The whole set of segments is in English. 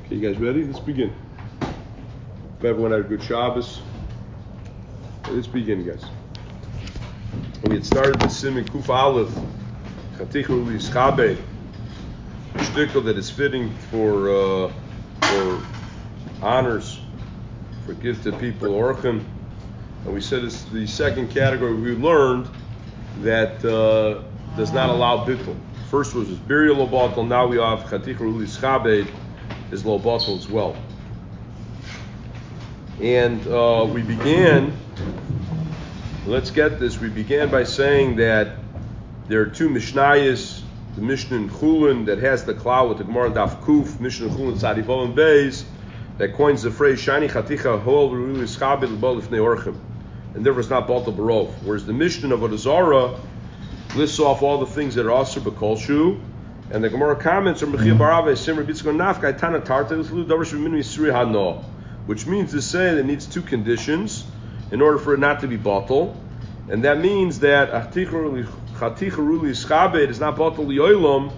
Okay, you guys ready? Let's begin. Hope everyone had a good Shabbos. Let's begin, guys. We had started the Siman Kuf Aleph, Chaticha Uli Schabe, a shtickle that is fitting for honors, for gift to people, Orchim. And we said it's the second category we learned that does not allow bittul. First was burial lo batel, now we have Chaticha Uli Schabe is lo batel as well. And we began, let's get this, we began by saying that there are two Mishnayos, the Mishnah in Chulin that has the klal with the Gemara Daf Kuf, Mishnah in Chulin Tzadivol and Beis, that coins the phrase Shani Chaticha Hol Ruli Schabe L'Bol Lifnei Orchim, and therefore it's not Batel Barov. Whereas the Mishnah of Avodah Zarah lists off all the things that are Asur B'Kol Shu, and the Gemara comments are Mechia Barave Simra Bitzkon Nafka Tana Tarta L'Flu Davar Sheminu Yisri Hano, which means to say that it needs two conditions in order for it not to be Batel, and that means that Chaticha Ruli Schabe is not Batel L'Yolam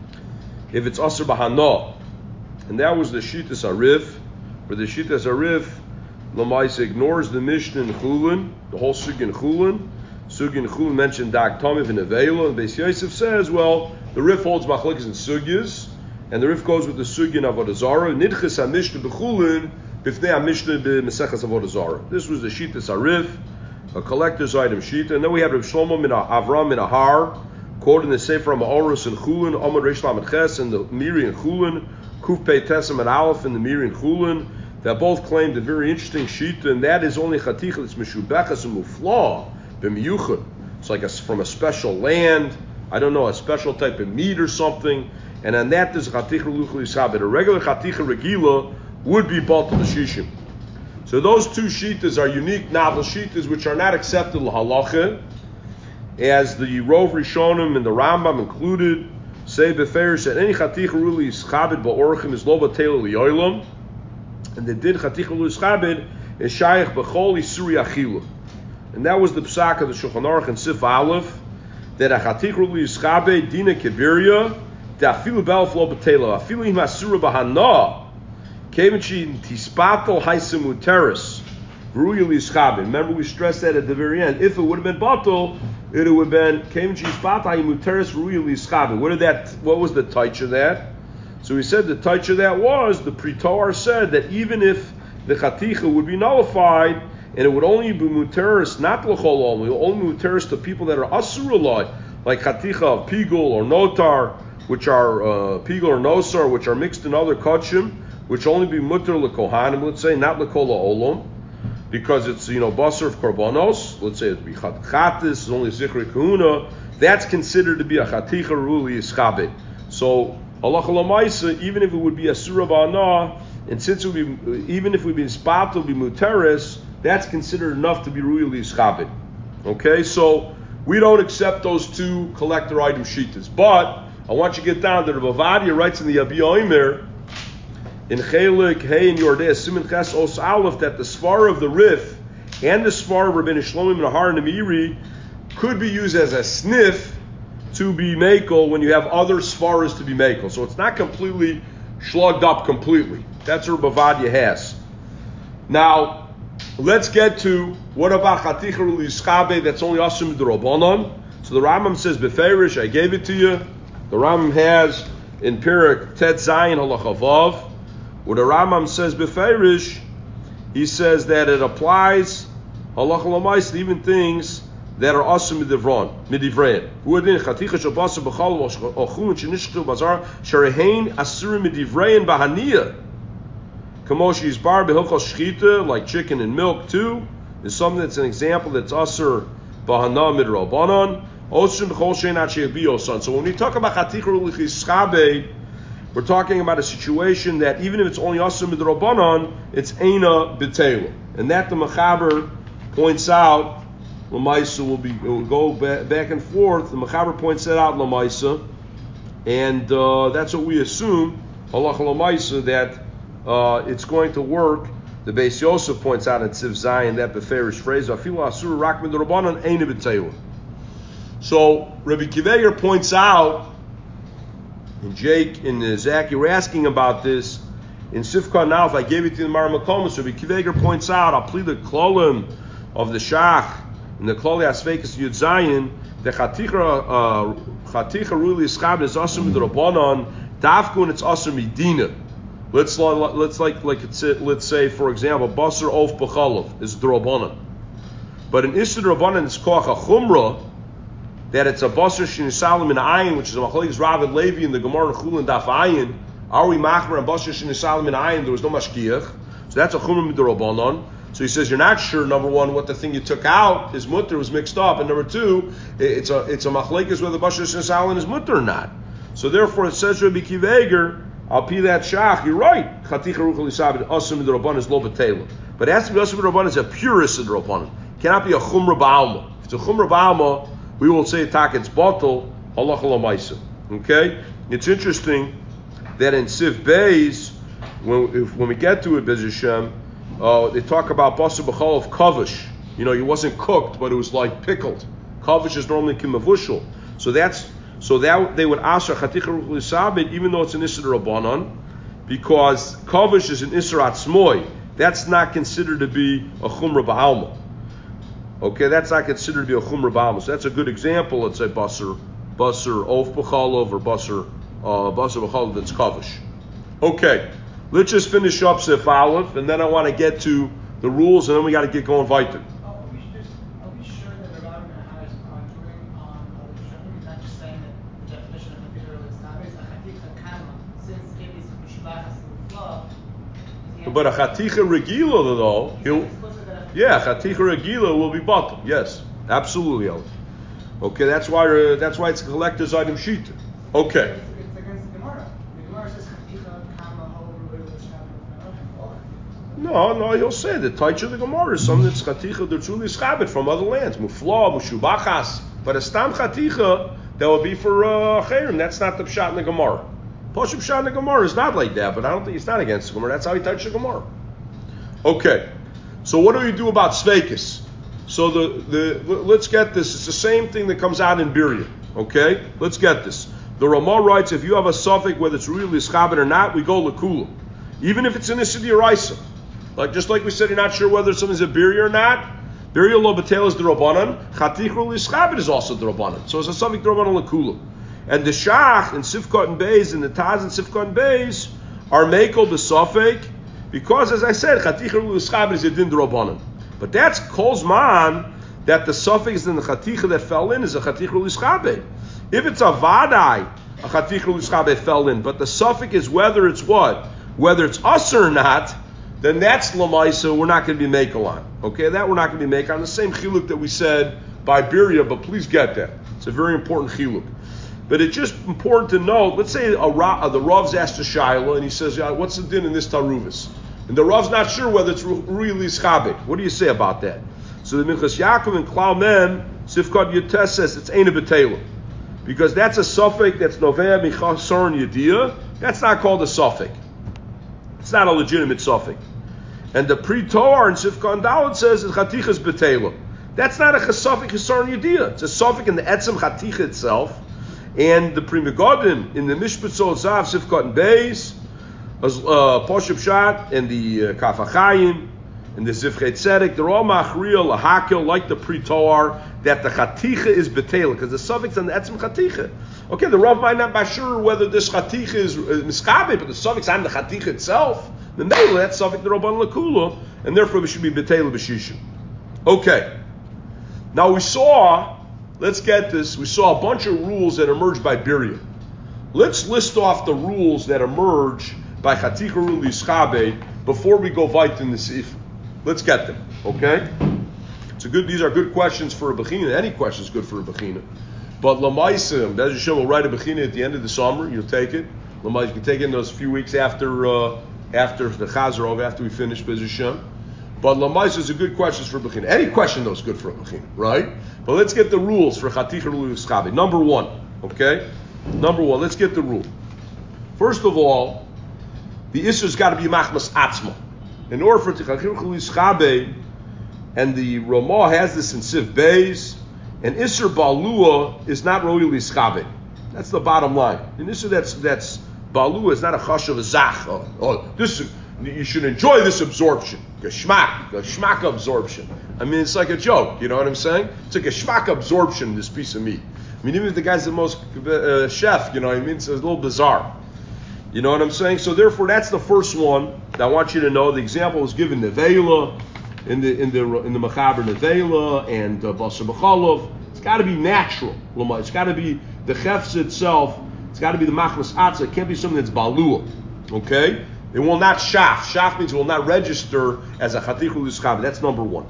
if it's Asur B'Hano, and that was the Shitas Arif, where the Shitas Arif Lamais ignores the Mishnah in Chulin, the whole Sugya in Chulin. Sugya in Chulin mentioned Dak Tomiv and Avela, and Beis Yosef says, well, the Rif holds Machlokes and Sugyas, and the Rif goes with the Sugya in Avodah Zarah. Nidches HaMishnah B'Chulin B'fnei HaMishnah B'Meseches Avodah Zarah. This was the Shitas Arif, a collector's item sheet, and then we have Reb Shlomo min Avram min Ahar, quoting the Sefer HaMa'orus in Chulin, Amud Reish Lamed Ches, and the Miri in Chulin, Kuf Pei Tesem and Aleph in the Miri in Chulin, that both claimed a very interesting sheet, and that is only Chaticha that's Meshubechas and Mufla, B'miyuchad. It's like from a special land, I don't know, a special type of meat or something, and on that there's Chaticha Luchli Sabit. A regular Chaticha Regila would be Batel L'Shishim. So those two shitas are unique novel shitas which are not accepted l'halacha, as the Rov Rishonim and the Rambam included say beferish that any Chaticha Ruli Schabed Ba'orchim is lo batel li'olam, and the din Chaticha Ruli Schabed is shayach b'chol isuri achilu. And that was the psak of the Shulchan Aruch and Sif Aleph, that a Chaticha Ruli Schabed dina kebiria da'afilu b'alf lo batela afilu im asura b'hana kevichi tispatel haisimu teres Ruli Schabed. Remember we stressed that at the very end. If it would have been batel, it would have been kevichi tispatel haisimu teres Ruli Schabed. What was the taich of that? So we said the taich of that was the Pretor said that even if the Chaticha would be nullified, and it would only be muteris, not l'chol only, it would only be muteris to people that are asurulai, like Chaticha of Pigul or Notar, which are Pigul or Nosar, which are mixed in other kachim, which only be muter l'kohanim, let's say, not l'kol ha'olam, because it's, basar of korbanos, let's say it'd be chatis, only zikri kahuna, that's considered to be a Chaticha Ruli Schabed. So, halacha l'maisa, even if it would be a surah ba'ana, and since it would be, even if it would be spot to be muteris, that's considered enough to be really schabed. Okay, so we don't accept those two collector item shitas. But I want you to get down to the Bavadia writes in the Yabia Omer in Chelik Hey in Yordeh Siman Ches Os Aleph that the svar of the Rif and the svar of Rabbeinu Shlomo and Ahar and the Meiri could be used as a sniff to be makel when you have other svaras to be makel. So it's not completely slugged up completely. That's what Bavadia has. Now, let's get to what about Chaticha Ruli Schabe that's only Asum D'Rabbanan. So the Rambam says, Beferish, I gave it to you. The Rambam has in Perek Tet Zayin Halacha Vav, where the Rambam says Beferish, he says that it applies Halacha L'mais to even things that are Asum Midivrein. Uadin Chaticha Shabasa B'chal Ochun Shenishchu Bazar Sharehain Asur Midivrein Bahaniya. Kamoshi is bar behilchos shchita, like chicken and milk too, is something that's an example that's asur bahana midrabanan. Osrim b'chol shein achei biosan. So when we talk about Chaticha Ruli Schabe, we're talking about a situation that even if it's only asur midrabanan, it's eina b'teila, and that the Mechaber points out. Lamaisa will go back and forth. The Mechaber points that out Lamaisa, and that's what we assume halacha Lamaisa that. It's going to work. The Beis Yosef points out in Tziv Zayin that beferish phrase afilu asur rak midrabanan eina b'teila. So Rabbi Kiveger points out, and Jake and Zach, you were asking about this, in Sifka now, if I gave it to the Maramakom, so Rabbi Akiva Eiger points out, I'll plead the klolim of the Shach, in the kloli asfekes Yud Zayin, the chaticha really ischab is asur midrabanan, dafku and it's asur midina. Let's say for example, basar of b'chalav is drabanan, but in isur drabanan it's koach a chumrah that it's a basar shenisalim in ayin, which is a machlekes Rav and Levi in the Gemara and Chulin daf ayin. Are we machmer and basar shenisalim in ayin? There was no mashkiach, so that's a chumrah midrabanan. So he says you're not sure, number one, what the thing you took out, his mutter was mixed up, and number two, it's a machlekes whether basar shenisalim is mutter or not. So therefore it says Rabbi Akiva Eiger, I'll pee that shach, you're right. Chaticha ruchel isabed asum midrabanan is lo b'teila. But it has to be asum midrabanan is a purest midrabanan. Cannot be a chumra ba'alma. If it's a chumra ba'alma, we will say it's bottle halacha l'maisa. Okay? It's interesting that in Sif Beis, when we get to it, Bez Hashem, they talk about basar b'chal of kavish. You know, it wasn't cooked, but it was like pickled. Kavish is normally kimavushal. So that they would asher chaticha ruchel isabed, even though it's an isser rabbanon, because kavish is an isser atzmoi. That's not considered to be a chumra ba'alma. Okay, that's not considered to be a chumra ba'alma. So that's a good example. Let's say basar of b'chalav or basar b'chalav that's kavish. Okay, let's just finish up Sif Aleph, and then I want to get to the rules, and then we got to get going weiter. Are we sure that the Rav and Ahai is arguing on the Rishonim? He's not just saying that the definition of chaticha really is a chaticha kama, since it is mishubachas l'uflav. But a chaticha regila though, chaticha regila will be bottom. Yes, absolutely, Elif. Okay, that's why it's a collector's item sheet. Okay. It's against the Gemara. The Gemara says chaticha kama however No, he'll say the taich of the Gemara is something that's chaticha that's truly schabit from other lands, mufla, mushubachas. But a stam chaticha that will be for chayrim. That's not the pshat in the Gemara. Pashup pshat in the Gemara is not like that, but I don't think it's not against the Gemara. That's how he touched the Gemara. Okay, so what do we do about sveikis? So let's get this. It's the same thing that comes out in Birya. Okay, let's get this. The Ramah writes, if you have a suffix, whether it's really schabit or not, we go lekula, even if it's an issur d'oraisa. Just like we said, you're not sure whether something's a birya or not. Birya lo b'teil is the rabbanan. Chaticha l'schabit is also the rabbanan. So it's a suffix rabbanan lekula. And the shach and Sifkot and Beis and the Taz and Sifkot and Beis are mekel b'safek because, as I said, chaticha l'schabit is a din rabbanan. But that's kolzman that the suffix in the chaticha that fell in is a chaticha l'schabit. If it's a vadai, a chaticha l'schabit fell in, but the suffix is whether it's what, whether it's usher or not, then that's lamaisa. We're not going to be mekel on. Okay, that we're not going to be mekel on. The same chiluk that we said by birya, but please get that. It's a very important chiluk. But it's just important to know, let's say the Rav's asked a Shaila, and he says, what's the din in this Taruvis? And the Rav's not sure whether it's really schabit. What do you say about that? So the Minchas Yaakov and Klal Mem, Sifkot Yotes says it's Eina B'Teila. Because that's a suffix that's Noveh Michasar Yediyah. That's not called a suffix. It's not a legitimate suffix. And the Pre-Toar in Sifkot and Dalet says it's Chatichas B'Teila. That's not a suffix Chasar Yediyah. It's a suffix in the Etzem Chaticha itself. And the Pri Megadim in the Mishpat Zav Sifkot and Beis, Poshup Shat and the Kaf HaChaim and the Zivchei Tzedek, they're all Machriya Lahakil like the Pre-Toar that the Chaticha is B'Teila because the suffix on the Etzem Chaticha. Okay, the Rav might not be sure whether this Chaticha is Miskabe, but the suffix on the Chaticha itself, then maybe that suffix the Rabban Lakula, and therefore we should be B'Teila B'Shishim. Okay, now we saw. Let's get this. We saw a bunch of rules that emerged by Birya. Let's list off the rules that emerge by Chaticha Ruli Schabe before we go weit in the Seif. Let's get them, okay? These are good questions for a Bechina. Any question is good for a Bechina. But Lamaisa, Bez Hashem will write a Bechina at the end of the summer. You'll take it. Lamaisa, you can take it in those few weeks after the Chazarov, after we finish Bez Hashem. But Lamaisa is a good question for a Bechina. Any question, though, is good for a Bechina, right? But let's get the rules for Chaticha Ruli Schabe. Number one, okay? Let's get the rule. First of all, the Isser's got to be Machmas Atzma. In order for Chaticha Ruli Schabe, and the Ramah has this in Sif Beis, and Isser Balua is not Roli Schabe. That's the bottom line. An Isser that's Balua is not a chashav zach. This you should enjoy this absorption. Geschmack absorption. I mean, it's like a joke. You know what I'm saying? It's like a geschmack absorption. This piece of meat. I mean, even if the guy's the most chef, you know what I mean? It's a little bizarre. You know what I'm saying? So therefore, that's the first one that I want you to know. The example was given Nevela in the Mechaber Nevela and Basar B'cholov. It's got to be natural. It's got to be the chefs itself. It's got to be the machmas atzah. It can't be something that's balua. Okay? It will not shaf. Shaf means it will not register as a chatichu l'schabe. That's number one.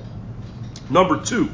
Number two,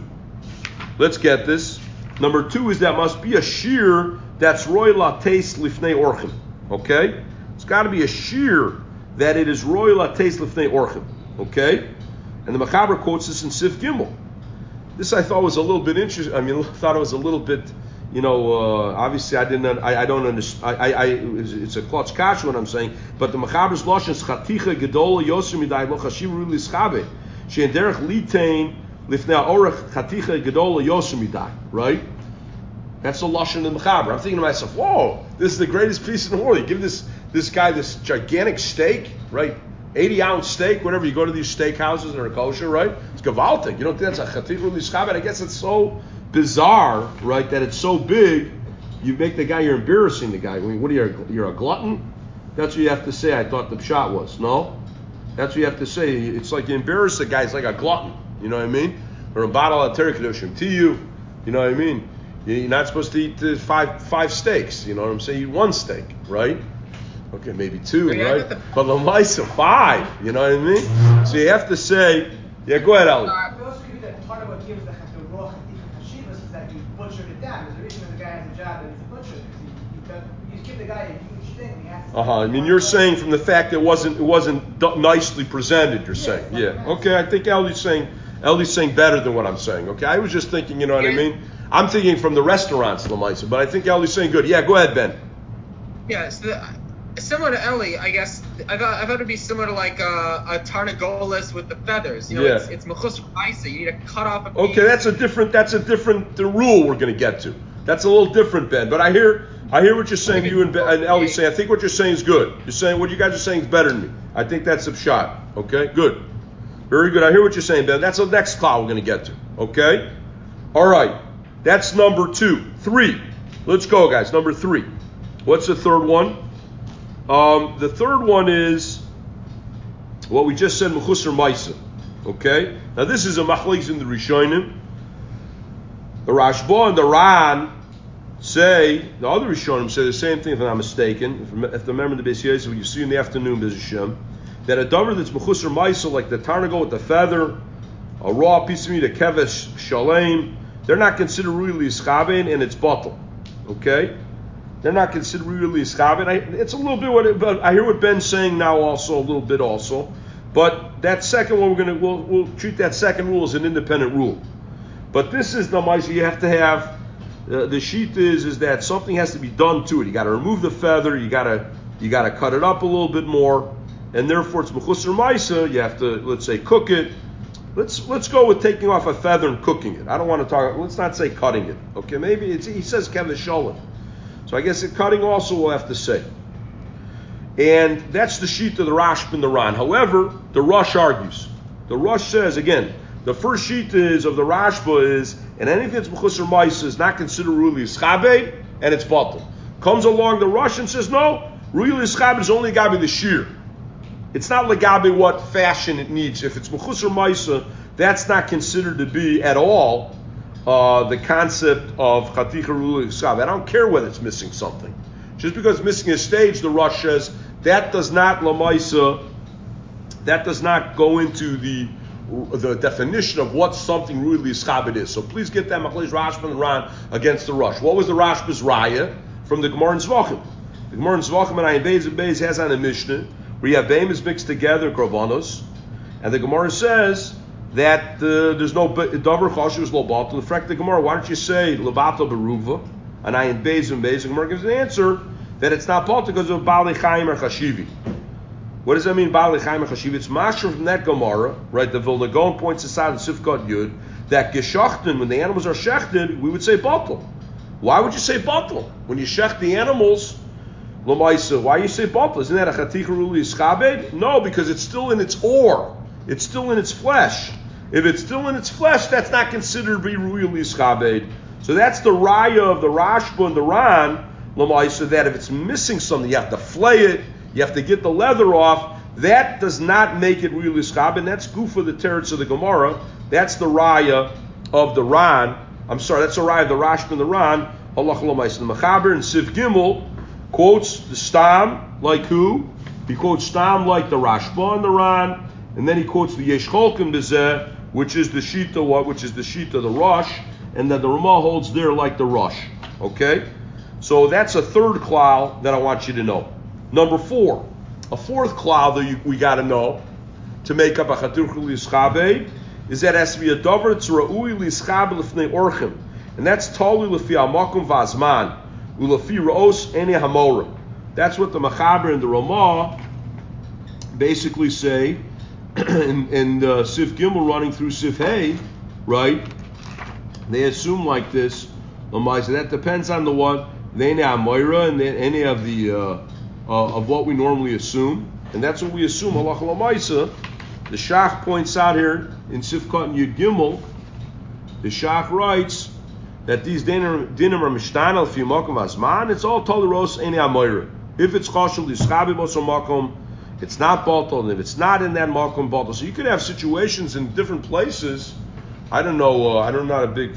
let's get this. Number two is that must be a shear that's roy lates lifnei orchim. Okay? It's got to be a shear that it is roy lates lifnei orchim. Okay? And the Mechaber quotes this in Sif Gimel. This I thought was a little bit interesting. I mean, I thought it was a little bit, obviously I don't understand. It's a klotz kash what I'm saying, but the Mechaber's lashon is chaticha gedola yoser midai lo chashiv ru lischabe she'en derech litain lifnei orach chaticha gedola yoser midai. Right? That's the lashon of the Mechaber. I'm thinking to myself, whoa, this is the greatest piece in the world. You give this guy this gigantic steak, right? 80-ounce steak, whatever. You go to these steak houses that are kosher, right? It's gewaltig. You don't think that's a chatichu l'schabe? I guess it's so bizarre, right, that it's so big, you make the guy, you're embarrassing the guy. I mean, what are you, you're a glutton? That's what you have to say, I thought the pshat was. No? That's what you have to say. It's like you embarrass the guy, it's like a glutton. You know what I mean? Or a bottle of Terek Kedoshim to you. You know what I mean? You're not supposed to eat five steaks. You know what I'm saying? You eat one steak, right? Okay, maybe two, right? But Lamaisa, 5. You know what I mean? So you have to say, yeah, go ahead, Ali. It also could be that part of what gives the raw chashivas is that you butchered it down. There's a reason that the guy has a job that he's a butcher, because you give the guy a huge thing and he has to... I mean, you're saying from the fact that it wasn't nicely presented, you're saying. Yeah. Okay, I think Ellie's saying better than what I'm saying. Okay, I was just thinking, you know what I mean? I'm thinking from the restaurants, Lamaisa, but I think Ellie's saying good. Yeah, go ahead, Ben. Yeah, similar to Ellie, I guess. I thought it'd be similar to like a tarnagolis with the feathers. It's mechus ma'isa. You need to cut off a piece. Okay, that's a different rule we're going to get to. That's a little different, Ben. But I hear what you're saying. You and Ellie say. I think what you're saying is good. You're saying what you guys are saying is better than me. I think that's a shot. Okay, good, very good. I hear what you're saying, Ben. That's the next cloud we're going to get to. Okay, all right. That's number 2. 3. Let's go, guys. Number 3. What's the third one? The third one is what we just said, Mechusar Maisa. Okay? Now this is a machlekes in the Rishonim. The Rashba and the Ran say, the other Rishonim say the same thing if I'm not mistaken. If the member of the Beis Yosef, you see in the afternoon, Beis Hashem, that a davar that's Mechusar Maisa, like the tarnago with the feather, a raw piece of meat, a kevesh shalem, they're not considered really ischaben and it's bottle. Okay? They're not considered really ischaben. It's a little bit but I hear what Ben's saying now also, a little bit also. But that second one, we'll treat that second rule as an independent rule. But this is the Maisa, you have to have, the sheet is that something has to be done to it. You got to remove the feather, you got to cut it up a little bit more, and therefore it's Mechusar Maisa, you have to, let's say, cook it. Let's go with taking off a feather and cooking it. I don't want to talk. Let's not say cutting it. Okay, maybe he says kevesh shalom. So I guess cutting also we'll have to say. And that's the sheet of the Rashba and the Ran. However, the Rush argues. The Rush says again, the first sheet is of the Rashba is, and anything that's Mechusar Maisa is not considered really Ischabe, and it's bottle. Comes along the Rush and says no, really Ischabe is only Gabi the shear. It's not legabe what fashion it needs. If it's Mechusar Maisa, that's not considered to be at all the concept of Chaticha Ruli Ischabe. I don't care whether it's missing something. Just because it's missing a stage, the Rush says, that does not Lamaisa, that does not go into the definition of what something really Ischabe is. So please get that Machlekes Rashba and Ran against the Rush. What was the Rashba's Raya? From the Gemara in Zvachim. The Gemara in Zvachim and Ayin Beis and Beis has on a Mishnah where you have Behemoths mixed together, Korbanos, and the Gemara says that there's no Davar Chashuv lo batal. In fact, the Gemara, why don't you say Lebatal Beruva? And Ayin Beis and Beis, the Gemara gives an answer that it's not batal because of Baalei Chaim or Chashivi. What does that mean, Baalei Chaim or Chashivi? It's Mashra from that Gemara, right? The Vilna Gaon points this out in Sifkat Yud, that Geshachten, when the animals are shechted, we would say batal. Why would you say batal? When you shecht the animals, L'maisa. Why you say batal? Isn't that a chaticha ruli ischabed? No, because it's still in its ore. It's still in its flesh. If it's still in its flesh, that's not considered to be ruli ischabed. So that's the raya of the Rashba and the Ran, l'maisa, that if it's missing something, you have to flay it, you have to get the leather off. That does not make it ruli ischabed, and that's gufa the teretz of the Gemara. That's the raya of the Ran. I'm sorry, that's the raya of the Rashba and the Ran. Allah l'maisa. The Mechaber in Siv Gimel quotes the Stam like who? He quotes Stam like the Rashba and the Ran, and then he quotes the Yesh Cholkim Bezeh, which is the Shita what? Which is the Shita the Rosh, and then the Ramah holds there like the Rosh. Okay, so that's a third klal that I want you to know. Number 4, a fourth klal that we got to know to make up a chatur li'ischabe is that it has to be a davar tzra'ui li'ischabe l'fnei orchim, and that's tali l'fi hamakom v'azman u'lefi ra'os ene hamora. That's what the Mechaber and the Ramah basically say in Sif Gimel running through Sif Hey, right? They assume like this. That depends on the what they Amoira and any of the of what we normally assume, and that's what we assume. Halacha l'maisa. The Shach points out here in Sifkat and Yud Gimel. The Shach writes that these dinim are mishtana l'fi makom azman. It's all toleros any Amoira. If it's chashul yischabi b'osam makom, it's not batal, and if it's not in that makom batal. So you could have situations in different places. I don't know. I'm not a big.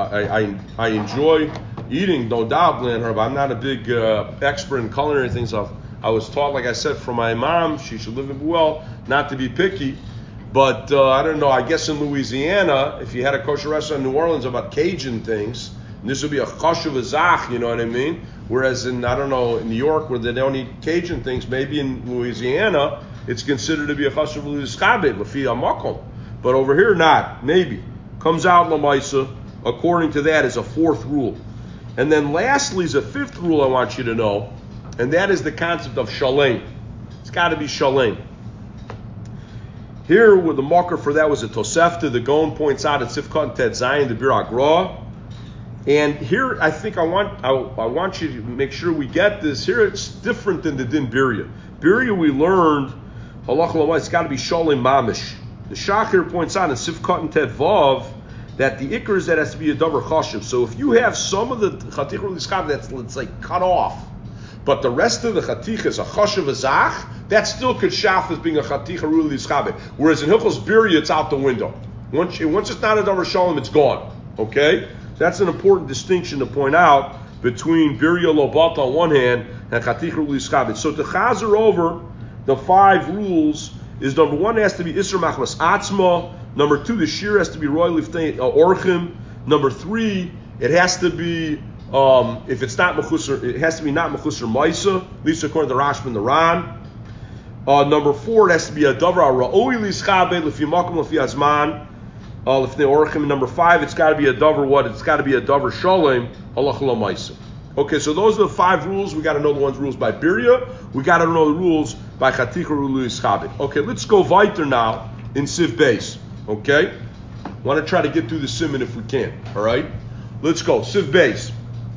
I enjoy eating, no doubt, but I'm not a big expert in culinary things. I was taught, like I said, from my mom. She should live well, not to be picky. But I don't know. I guess in Louisiana, if you had a kosher restaurant in New Orleans about Cajun things, and this would be a chashuv azach. You know what I mean? Whereas in, I don't know, in New York where they don't eat Cajun things, maybe in Louisiana it's considered to be a chashuv l'yischabed l'fi hamakom. But over here, not. Maybe. Comes out l'maisa, according to that, is a fourth rule. And then lastly is a fifth rule I want you to know, and that is the concept of shalem. It's got to be shalem. Here, where the marker for that was a Tosefta, the Gaon points out at Sifkat and Ted Zayin, the Bir Agra. And here, I think I want you to make sure we get this. Here, it's different than the Din Birya. Birya, we learned, halach l'may, it's got to be shalem mamish. The Shachir points out in Sifkat and Ted Vav that the ikr is that has to be a davar chashuv. So if you have some of the chatich l'yischab that's like cut off, but the rest of the chatich is a chashuv azach, that still could shaf as being a chatich l'yischab. Whereas in Hilchos Birya, it's out the window. Once it's not a davar shalom, it's gone. Okay, so that's an important distinction to point out between Birya Lobat on one hand and chatich l'yischab. So to chazer over the 5 rules is number 1 has to be Isser Machmas Atzma. Number 2, the shear has to be Roy Liftei Orchim. Number 3, it has to be if it's not Mechusar, it has to be not Mechusar Maisa, at least according to the Rashba and the Ran. Number 4, it has to be a Davar Ra'oi Lischabe Lefi Makom Lefi Azman Liftei Orchim. And number 5, it's got to be a Davar what? It's got to be a Davar Shalem Halach Lo Maisa. Okay, so those are the 5 rules. We got to know the rules by Birya. We got to know the rules by Chaticha Ulu Yischabed. Okay, let's go weiter now in Siv Beis. Okay, want to try to get through the Siman if we can. All right, let's go Siv Beis.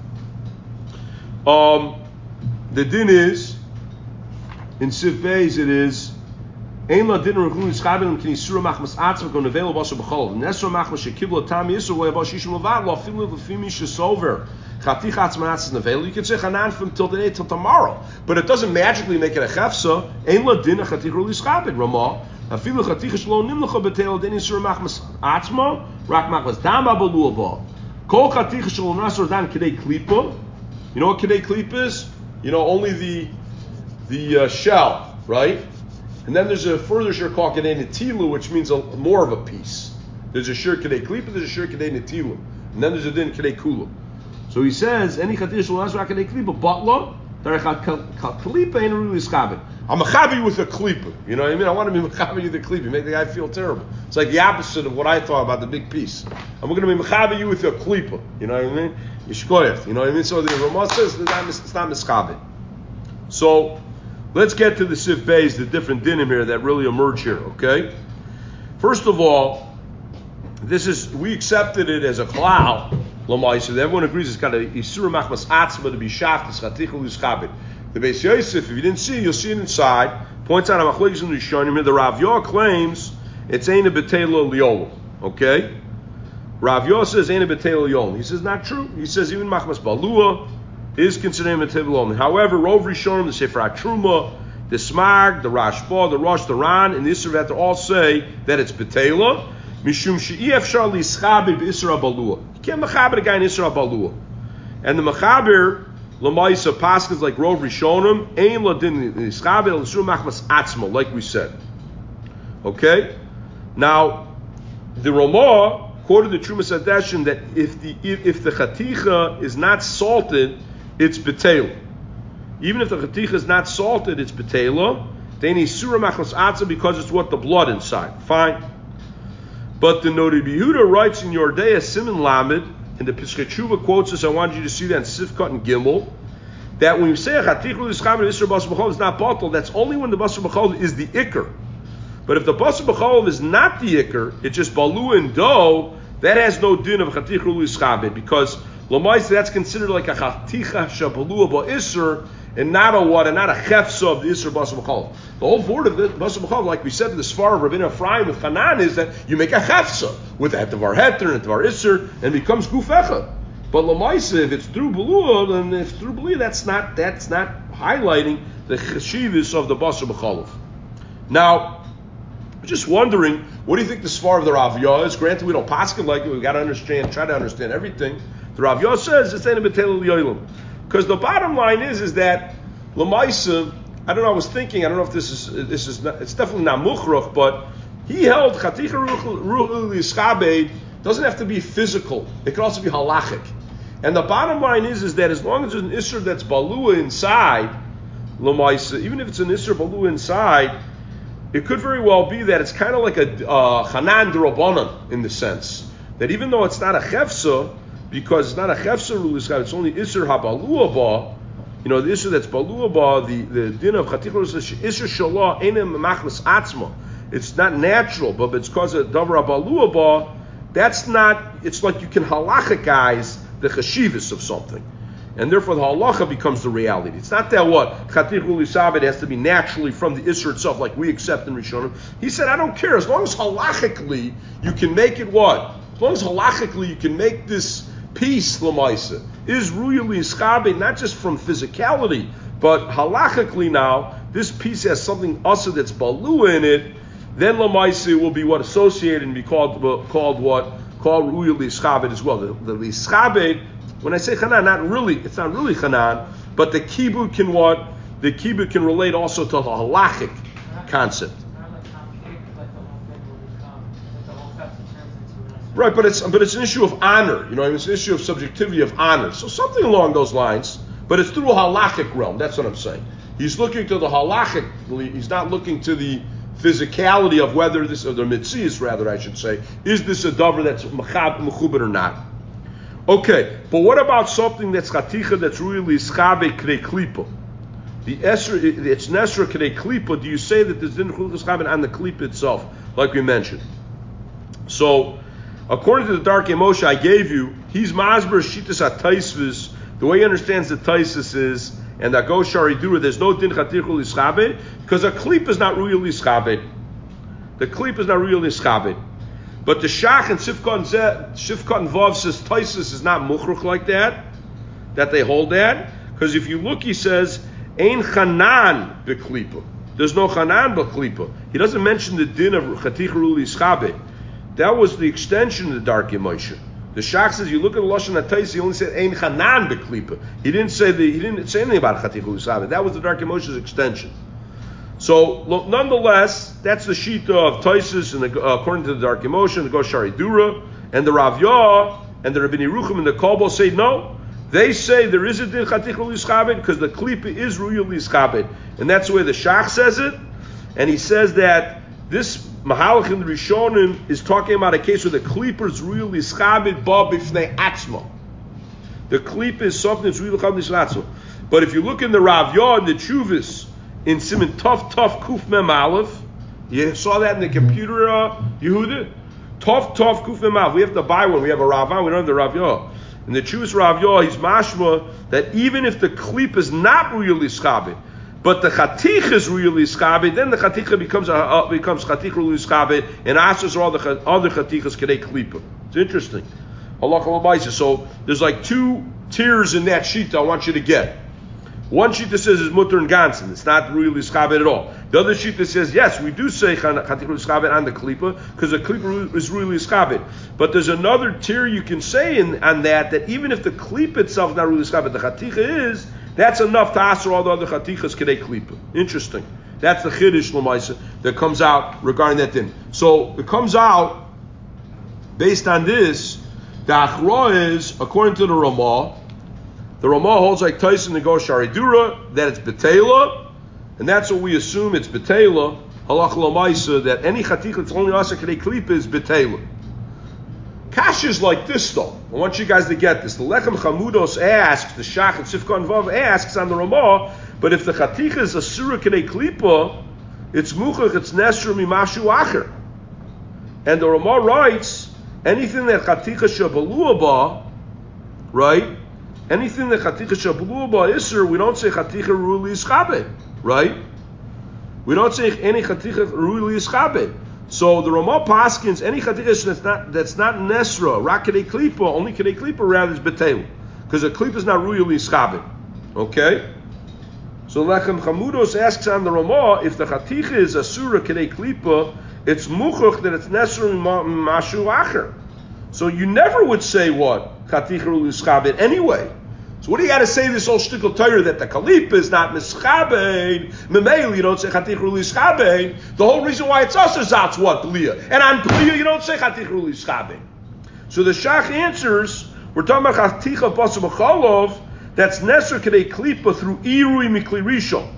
The din is in Siv Beis. It is Ein la din rechul yischabed can yisura machmas atzma go nevel basar b'chol nesra machmas shekibla tam yisur lo yabal shishim levad lo afilu lefimi shesover. You can say Hanan from till today till tomorrow, but it doesn't magically make it a chefsa. Ein la din chatich lischabed Ramah. Afilu chatich shlo nimlecha betel din yisur machmas atzma rak machmas dama beluaba. Kol chatich shlo nasor dan kedei klipa. You know what kedei klipa is? You know only the shell, right? And then there's a further shir called kedei netilu, which means more of a piece. There's a shir kedei klipa, there's a shir kedei netilu, and then there's a din kedei kula. So he says, any chatish shel nasra kedei klipa, batla derech klipa ain't really schabed. I'm a chabi with a klipa. You know what I mean? I want to be mechabi with a klipa. Make the guy feel terrible. It's like the opposite of what I thought about the big piece. I'm going to be mechabi you with a klipa. You know what I mean? Yishkoyach. You know what I mean? So the Ramah says it's not mischabed. So let's get to the Sif Beis, the different dinim here that really emerge here. Okay. First of all, we accepted it as a klal. So everyone agrees it's got a Yisura Machmas Atzma to be shaft, it's Chatich L'Yischabed. The Beis Yosef, if you didn't see, you'll see it inside. Points out Machlokes in the Rishonim here. The Rav Yah claims it's Eina B'Teila L'Olam. Okay? Rav Yah says Eina B'Teila L'Olam. He says not true. He says even Machmas Balua is considered Eina B'Teila L'Olam. However, Rov Rishonim, the Sefer HaTruma, the Smag, the Rashba, the Rosh, the Ran, and the Isser Vet all say that it's B'Teila. Mishum She'i Efshar L'Yischabed B'Isser HaBalua. You can't mechaber a guy in Isser HaBalua. And the mechaber L'Maisa Paskas like Rov Rishonim, Ein Ladin L'Yischabed L'Isur Machmas Atzma, like we said. Okay? Now, the Ramah quoted the Trumas Hadeshin that if the chaticha is not salted, it's B'Teila. Even if the chaticha is not salted, it's B'Teila. Then Isur Machmas Atzma because it's what the blood inside. Fine. But the Nori Yehuda writes in Yordea Siman Lamed, and the Piskei Tshuva quotes this, I wanted you to see that in Sifkat and Gimel, that when you say a chaticha l'yischabed Isser Basar B'Cholav is not bottled, that's only when the Basar B'Cholav is the Iker. But if the Basar B'Cholav is not the Iker, it's just Balu and dough, that has no din of chaticha l'yischabed, because L'maisa that's considered like a chaticha shabalua ba'isser, and not a what, and not a chefsa of the Isser Basar B'Cholav. The whole board of the Basar B'Cholav, like we said in the Sfar of Rabbeinu Ephraim with Hanan, is that you make a chefsa with that Devar Heter and Devar Isser, and becomes gufecha. But L'maisa, if it's through Balua, then if through Balua, that's not highlighting the cheshivus of the Basar B'Cholav. Now, I'm just wondering, what do you think the Sfar of the Rav Yah is? Granted, we don't paskin like it, we've got to try to understand everything. The Rav Yah says it's Eina B'Teila L'Olam. Because the bottom line is that L'maisa, I don't know, I was thinking, I don't know if this is not, it's definitely not Muchruch, but he held Chaticha Ruch L'Yischabed doesn't have to be physical, it can also be halachic. And the bottom line is that as long as there's an Isser that's Balua inside, L'maisa, even if it's an Isser Balua inside, it could very well be that it's kind of like a Hanan D'Rabbanan in the sense that even though it's not a Chefsa, because it's not a Chefsa Rul Yischabed, it's only Isser HaBalua Ba, the Isser that's Balua Ba, the din of Chaticha Isser Shalah, Einem Machmas Atzma. It's not natural, but it's because of Davar HaBalua Ba, that's not, it's like you can halachicize the cheshivus of something. And therefore the halacha becomes the reality. It's not that what? Chaticha L'Yischabed has to be naturally from the Isser itself, like we accept in Rishonim. He said, I don't care, as long as halachically you can make it what? As long as halachically you can make this piece, L'maisa, is Ruya L'Yischabed, not just from physicality, but halachically now, this piece has something asa that's balua in it, then L'maisa will be what associated and be called what? Called Ruya L'Yischabed as well. The L'Yischabed, when I say Chanan, it's not really Chanan, but the kibud can what? The kibud can relate also to the halachic concept. Right, but it's an issue of honor, it's an issue of subjectivity of honor. So something along those lines, but it's through a halachic realm. That's what I'm saying. He's looking to the halachic. He's not looking to the physicality of whether this, or the mitzias rather, I should say, is this a davar that's mechubed or not? Okay, but what about something that's chaticha that's really schabe k'dei klipa? It's nesra k'dei klipa. Do you say that there's din chulchas on the klipa itself, like we mentioned? So, according to the Dark Moshe I gave you, he's masber shitas ataisvis. The way he understands the taisis is, and that goes sharidura, there's no din chaticha l'yischabed, because a klip is not real l'yischabed. The klip is not real l'yischabed. But the Shach and Shifkat and Vav says taisis is not muchruch like that they hold that, because if you look, he says, ein chanan b'klipa. There's no chanan b'klipa. He doesn't mention the din of chaticha l'yischabed. That was the extension of the Dark Moshe. The Shach says, you look at the Lashon HaTais, he only said Ein Chanan B'Klipa. He didn't say anything about Chaticha L'Yischabed. That was the Dark Moshe's extension. So, nonetheless, that's the Shita of Taisus, and according to the Dark Moshe, and the Goshari Dura, and the Rav Yah, and the Rabbeinu Yerucham, and the Kolbo say no. They say there is a din Chaticha L'Yischabed because the Klipa is Ruya L'Yischabed. And that's the way the Shach says it. And he says that this Mahalach in the Rishonim is talking about a case where the Klipa is Ruya L'Yischabed ba b'fnei atzma. The Klipa is something that's Ruya L'Yischabed. But if you look in the Rav Yah and the Chuvis, in Siman Tov Kuf Mem Aleph, you saw that in the computer, Yehuda? Tov Kuf Mem Aleph. We have to buy one. We have a Rav, we don't have the Rav Yah. In the Chuvas Rav Yoah, he's mashma that even if the klip is not really schabed, but the chatich is really schabed, then the chatich becomes chatich really schabed, and asers all the other chatichas kedei klipa. It's interesting. Halacha l'maisa. So there's like two tiers in that sheet I want you to get. One sheet that says it's mutter and ganzen. It's not really schabed at all. The other sheet that says, yes, we do say chatich really schabed on the klipa, because the klipa is really schabed. But there's another tier you can say on that even if the klipa itself is not really schabed, the chaticha is, that's enough to answer all the other chatichas kedei klipa. Interesting. That's the chiddush l'maisa that comes out regarding that thing. So it comes out based on this. The achra is, according to the Ramah holds like Tyson and Gosh Aridura that it's betela, and that's what we assume it's betela. Halacha l'maisa that any chaticha that's only asa kedei klipa is betela. Kash is like this though. I want you guys to get this. The Lechem Chamudos asks, the Shach and Sifkon Vav asks on the Ramah, but if the chaticha is asura kedei klipa, it's muchach, it's nesra mimashu acher. And the Ramah writes, anything that chaticha shabalua ba, right? Anything that chaticha shabalua ba isur, we don't say chaticha ruli ischabe, right? We don't say any chaticha ruli ischabe. So the Ramah paskins any chaticha that's not nesra, rak kedei klipa, only kedei klipa rather is betel, because a klipa is not really ischabed. Okay. So Lechem Chamudos asks on the Ramah, if the chaticha is asura kedei klipa, it's muchach that it's nesra mashu acher. So you never would say what chaticha really ischabed anyway. So what do you got to say this whole shtickle Torah that the klipa is not mischabed? Memel, you don't say chaticha really ischabed. The whole reason why it's us is that's what blia, and on blia you don't say chaticha really ischabed. So the Shach answers, we're talking about chaticha basar b'cholov that's nesra kedei klipa through irui mikli rishon,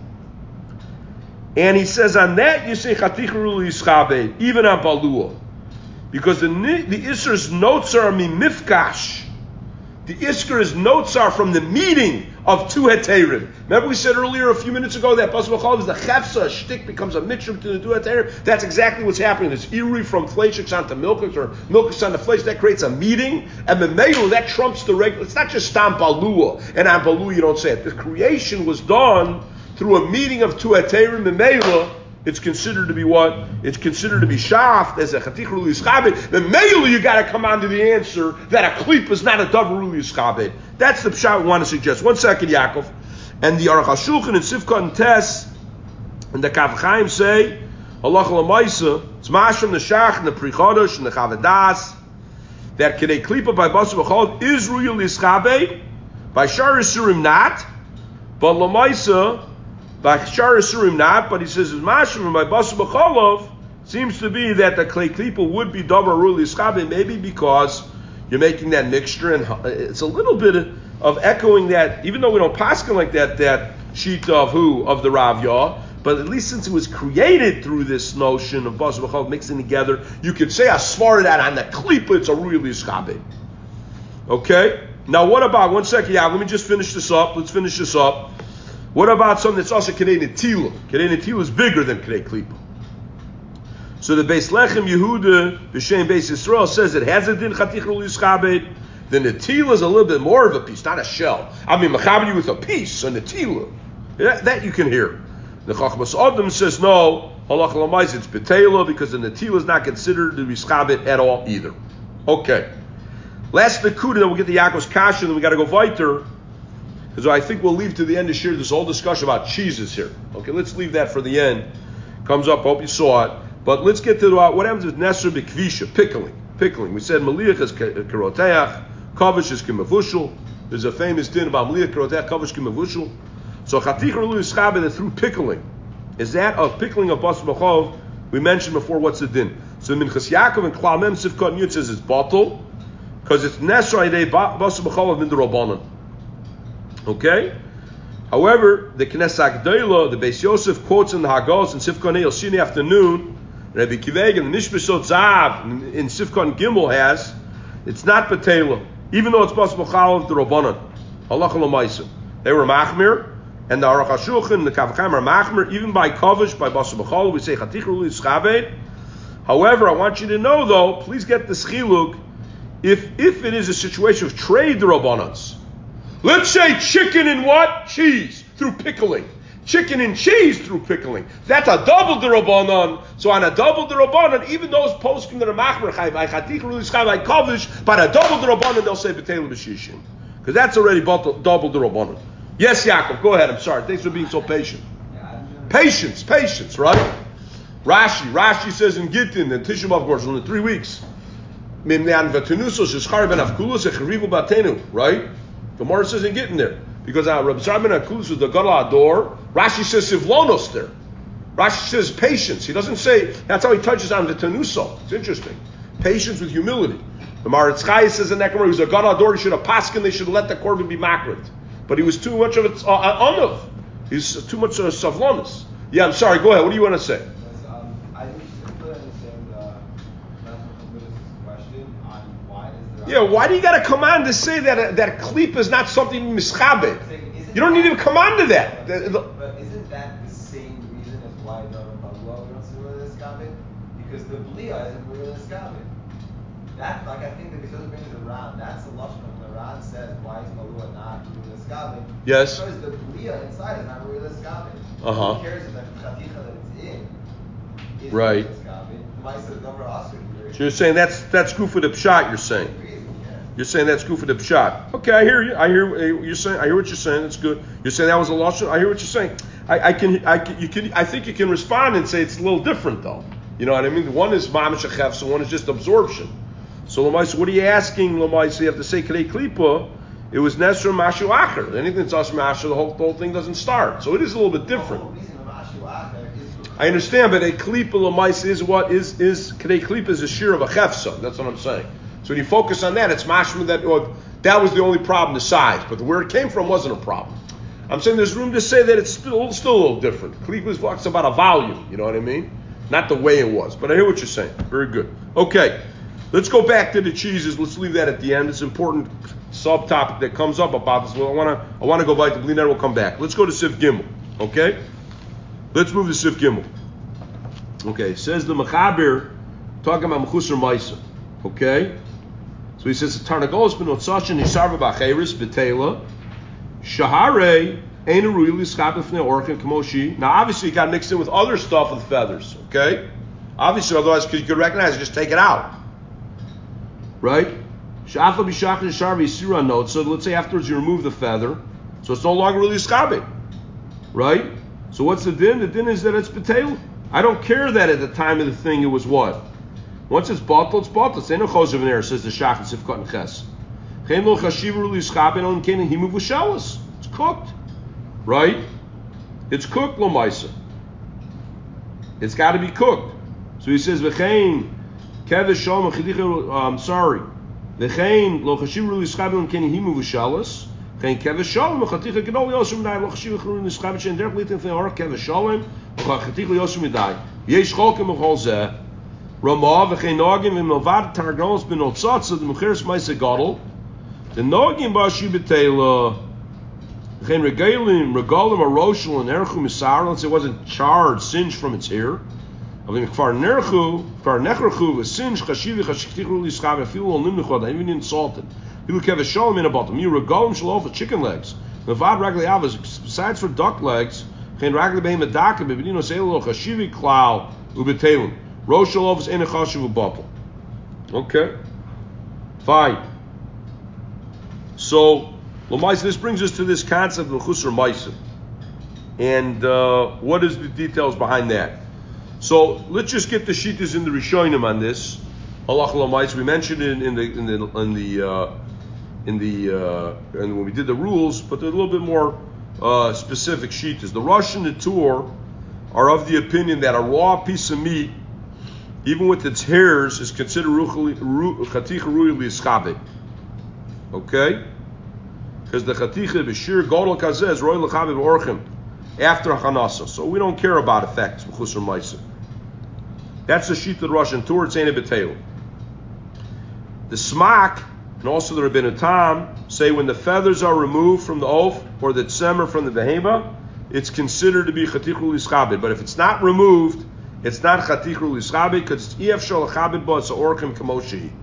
and he says on that you say chaticha really ischabed even on balua, because the Isser's notes are mimifkash. The Isker's notes are from the meeting of two heterim. Remember we said earlier a few minutes ago that Basar B'chalav is the chefsa, a shtick becomes a mitchum to the two heterim. That's exactly what's happening. There's iri from fleishik onto milkik, or milkik onto fleish. That creates a meeting, and memelu that trumps the regular. It's not just stam balua, and on balua you don't say it. The creation was done through a meeting of two heterim. Memelu, it's considered to be what? It's considered to be shaft as a chatich ruli ischabed. The mele you got to come on to the answer that a klip is not a davar ruli ischabed. That's the pshat we want to suggest. 1 second, Yaakov. And the Aruch HaShulchan and Sifkot and Tes and the Kav Chaim say halacha l'maisa. It's mash from the Shach and the Pri Chodosh and the Chavadas that kedei klipa by basar b'chalav is ruli ischabed, by shar isurim not, but l'maisa. By Shar Isurim not, but he says, Mashrim by Basar B'chalav seems to be that the Klei Klipa would be Davar Ruli Ischabed, maybe because you're making that mixture, and it's a little bit of echoing that, even though we don't paskin like that sheet of the Rav Yah, but at least since it was created through this notion of Basar B'chalav mixing together, you could say, I swore that on the Klipa, it's a Ruli Ischabed. Okay? Now what about, 1 second, let me just finish this up. Let's finish this up. What about something that's also Kedei Netila? Kedei Netila is bigger than Kedei Klipa. So the Beis Lechem Yehuda, B'Shem Beis Yisrael, says it has a din Chatich Ruli Ischabed. The Netila is a little bit more of a piece, not a shell. I mean, Mechaber you with a piece, a Netila. That you can hear. The Chachmas Adam says no, Halach L'mais, it's Betela, because the Netila is not considered to be Ischabed at all either. Okay. Last Nekuda, then we'll get the Yaakov's Kasha, then we got to go weiter. Because I think we'll leave to the end of this whole discussion about cheeses here. Okay, let's leave that for the end. Comes up, hope you saw it. But let's get to what happens with Nesr B'Kvisha, pickling. We said Maliach is Karoteach, Kavish is Kimavushal. There's a famous din about Maliach, Karoteach, Kavish, Kimavushal. So Chatich Ruli Ischabed through pickling. Is that of pickling of Basar B'chalav? We mentioned before what's the din. So Minchas Yaakov and Klal Mem Sifkot Yud says it's bottle, because it's Nesr Aydei Basar B'chalav Min D'Rabbanan. Okay? However, the Knesset Gdoila, the Beis Yosef quotes in the Hagos in Sifkon You'll see in the afternoon, Rabbi Kiveg and the Mishpashot Zav in Sifkon Gimel has, it's not Betela, even though it's Basar B'chalav the Rabbanan. Halacha l'maisa. They were Machmir, and the Aruch HaShulchan and the Kav Chaim are Machmir, even by Kavish, by Basar B'chalav, we say Chatich Ruli Ischabed. However, I want you to know though, please get the schiluk, if it is a situation of trade derabbanans, let's say chicken and what? Cheese through pickling. Chicken and cheese through pickling. That's a double derabbanan. So on a double derabbanan, even those poskim that are machmer chayv, I chatik really schayv, I kavish, but a double derabbanan they'll say betelu b'shishim, because that's already double derabbanan. Yes, Yaakov, go ahead. I'm sorry. Thanks for being so patient. Patience, right? Rashi says in Gittin, and Tisha B'av course, only 3 weeks. Right? The Gemara says in Gittin there. Because Rabbi Shimon ben Akulus is the Gadol Ador. Rashi says Sivlonos there. Rashi says patience. He doesn't say, that's how he touches on the Tenuso. It's interesting. Patience with humility. The Maritz Chai says in that Gemara, he was a Gadol Ador, he should have paskin, they should have let the korban be makrit. But he was too much of it, onav. He's too much of a savlonis. Yeah, I'm sorry, go ahead. What do you want to say? I just simply understand the question on why is there... Yeah, why do you got to come on to say that klip is not something mischabe? You don't need to come on to that. But isn't that the same reason as why the Balua we don't see Murila Eskabe? Because the Blia isn't Murila Eskabe. That, like, I think that because it brings the Ran, that's the Lashon when the Ran says why is Balua not Murila Eskabe? Yes. Because the Blia inside is not Murila Eskabe. Uh-huh. Who cares if the Chaticha that it's in is right. Murila Eskabe? The Maisa is never asked. So you're saying that's good for the pshat, you're saying. You're saying that's good for the pshat. Okay, I hear you. I hear you're saying. I hear what you're saying. That's good. You're saying that was a loss. I hear what you're saying. I think you can respond and say it's a little different though. You know what I mean? One is mamash achef, so one is just absorption. So Lamaisa, what are you asking? Lamaisa, you have to say Kedei Klipa. It was Nesra Mashu Acher. Anything that's Asr Mashu, the whole thing doesn't start. So it is a little bit different. I understand, but a Klipa Lamaisa is what is Kedei Klipa is a shear of a chefsa. That's what I'm saying. So when you focus on that, it's mashma that was the only problem, the size. But where it came from wasn't a problem. I'm saying there's room to say that it's still a little different. Klipa talks about a volume, you know what I mean? Not the way it was. But I hear what you're saying. Very good. Okay, let's go back to the cheeses. Let's leave that at the end. It's an important subtopic that comes up about this. Well, I want to go back to Bliner. We'll come back. Let's go to Sif Gimel. Okay? Let's move to Sif Gimel. Okay, says the Mechaber, talking about Mechusar Maisa. Okay? So he says, Tarnagolos ben Otsashin Nisarva B'Acheris B'Teila Shahare Ein Arui L'Schab B'Fnei Orchin Kamoshi. Now obviously you got mixed in with other stuff with feathers, okay? Obviously, otherwise you could recognize it, just take it out. Right? Sha'afa B'Shach Nisarva Yisira note. So let's say afterwards you remove the feather, so it's no longer really Schabe. Right? So what's the din? The din is that it's B'Teila. I don't care that at the time of the thing it was what? Once it's bottled, it's bottled. It's no choshev in there, says the Shach and Sifkat and Ches. It's cooked. Right? It's cooked, Lamaisa. It's got to be cooked. So he says, V'chein kevesh shalom I'm sorry. V'chein lo chashiv ruli schab keni himu v'shalas. V'chein kevesh shalom chaticha gedol yosem midai lo chashiv ruli schab shein derech litin fnei orach kevesh shalom chaticha yosem midai. Yesh cholkem v'chol zeh. Ramah v'chein nogim v'novad targnos b'notzatz the mecheres ma'ase gadol. The nogim b'ashi b'teila. V'chein regalim aroshel and erchu misar. Let's say it wasn't charred, singed from its hair. Avim kfar nerchu v'sinj chashiv v'chashiktichu l'schab afilu ol nimnuchad even insulted. Pilu kevesh shalom in a bottom. You regalim shalof for chicken legs. Novad ragli avas besides for duck legs. V'chein ragli behem adaka b'bedinos elo chashivi klau u'b'teilim. Rosh Shalov is in a chashuv bottle. Okay, fine. So, Lamaisa, this brings us to this concept of Chusar Maisa, and what is the details behind that? So, let's just get the shittas in the Rishonim on this. Halach Lamaisa, we mentioned it and when we did the rules, but they're a little bit more specific shittas. The Rosh and the Tur are of the opinion that a raw piece of meat, even with its hairs, is considered chaticha rui l'ischabe. Okay? Because the chaticha b'shir godol kazeh is roi l'chabe b'orchim after chanasa. So we don't care about effects b'chusar ma'isa. That's the sheet of the Rosh and Tur. It's ain't a b'teil. The smak and also the Rabbeinu Tam say when the feathers are removed from the oaf or the tzemer from the behema, it's considered to be chaticha l'ischabe. But if it's not removed, it's not chatichu l'ischabe because it's ef shal chabed bo it's orchim kamoshi.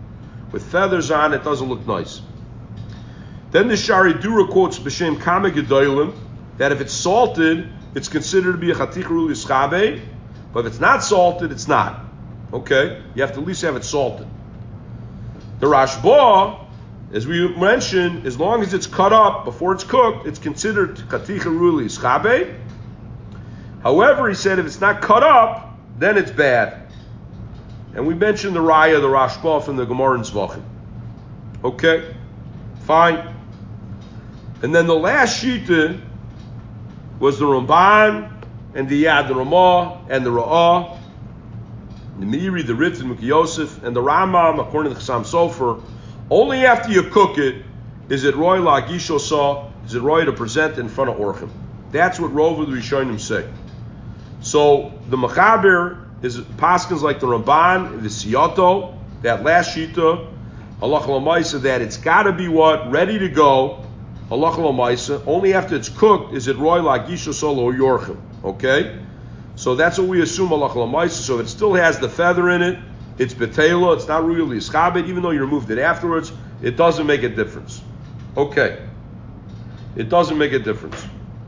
with feathers on, it doesn't look nice. Then the Shari Dura quotes B'Shem Kama Gedolim that if it's salted, it's considered to be a Chaticha Ruli Schabe, but if it's not salted, it's not. Okay? You have to at least have it salted. The Rashba, as we mentioned, as long as it's cut up before it's cooked, it's considered Chaticha Ruli Schabe. However, he said if it's not cut up, then it's bad. And we mentioned the Raya, the Rashba from the Gemara in Zvachim. Okay? Fine. And then the last Shita was the Ramban and the Yad, the Ramah and the Ra'ah, the Meiri, the Ritz, and Muki Yosef, and the Rambam, according to the Chassam Sofer. Only after you cook it is it roy la gishosa, is it roy to present in front of Orchim. That's what Rov of the Rishonim say. So the Mechaber is paskins like the Ramban, the Siyato, that last Shita, Halach L'Maisa, that it's got to be what? Ready to go. Halach L'Maisa. Only after it's cooked is it roy la gishosa or yorchim. Okay? So that's what we assume Halach L'Maisa. So if it still has the feather in it, it's betela, it's not really ischabed, even though you removed it afterwards, it doesn't make a difference. Okay. It doesn't make a difference.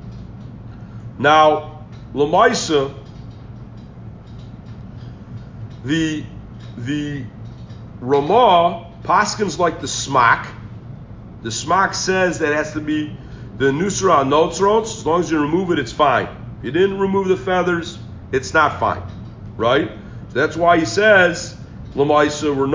Now, L'Maisa, the Ramah paskins like the Smak. The Smak says that it has to be the Nusra Notzrots. As long as you remove it, it's fine. If you didn't remove the feathers, it's not fine. Right? So that's why he says, L'Maisa, we're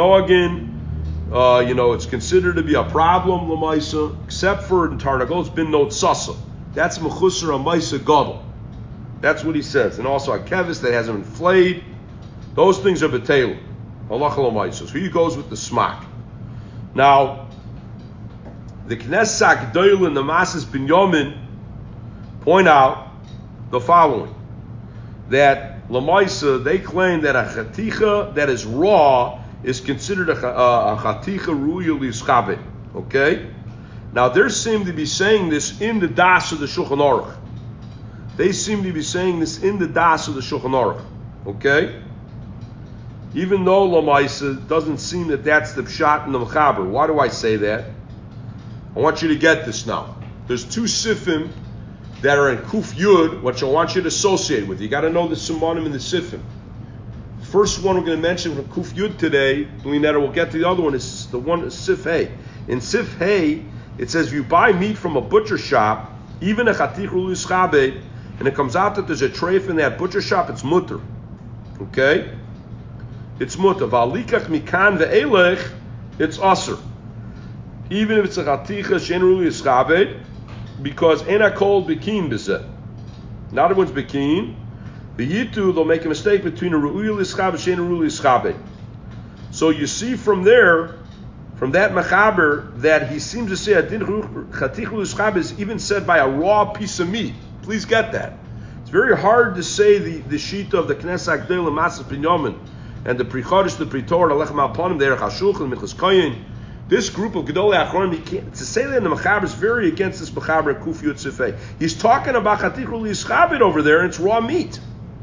noagin, it's considered to be a problem, L'Maisa, except for in Tarnagol, it's been no tzasa. That's Mechusar Amaisa Gadol. That's what he says. And also a kevis that hasn't been flayed. Those things are betelu. Halacha L'Maisa. So he goes with the Smak. Now, the Knesset Gdoil and the Masas Binyamin point out the following. That L'Maisa, they claim that a chaticha that is raw is considered a chaticha ruya l'ischabe. Okay? Now, they seem to be saying this in the das of the Shulchan Aruch. They seem to be saying this in the das of the Shulchan Aruch. Okay? Even though L'Maisa doesn't seem that that's the pshat in the Mechaber. Why do I say that? I want you to get this now. There's two sifim that are in Kuf Yud, which I want you to associate with. You got to know the Simonim and the Sifim. First one we're going to mention from Kuf Yud today, we'll get to the other one, is the one Sif Hey. In Sif Hey, it says if you buy meat from a butcher shop, even a Chatich U'Lischabe, and it comes out that there's a treif in that butcher shop, it's mutter. Okay? It's mutter. V'alikach mikan ve'elech, it's aser. Even if it's a Chaticha Shein U'Lischabe, because ena called bikin b'zeh. In other words, bikin, the yitu, they'll make a mistake between a ru'ui l'schabe and a ru'ui l'schabe. So you see from there, from that mechaber, that he seems to say adin chatich l'schabe is even said by a raw piece of meat. Please get that. It's very hard to say the sheet of the Knesset Gdoil and Masas Binyamin and the Prichodesh, the Pritor, the Lechem Alponim, the Erech HaShulchan, the Minchas Koyin. This group of Gedolei Achronim, to say that in the Mechaber is very against this Mechaber in Kuf Yud Sifei. He's talking about Chatich L'Yischabit over there, and it's raw meat.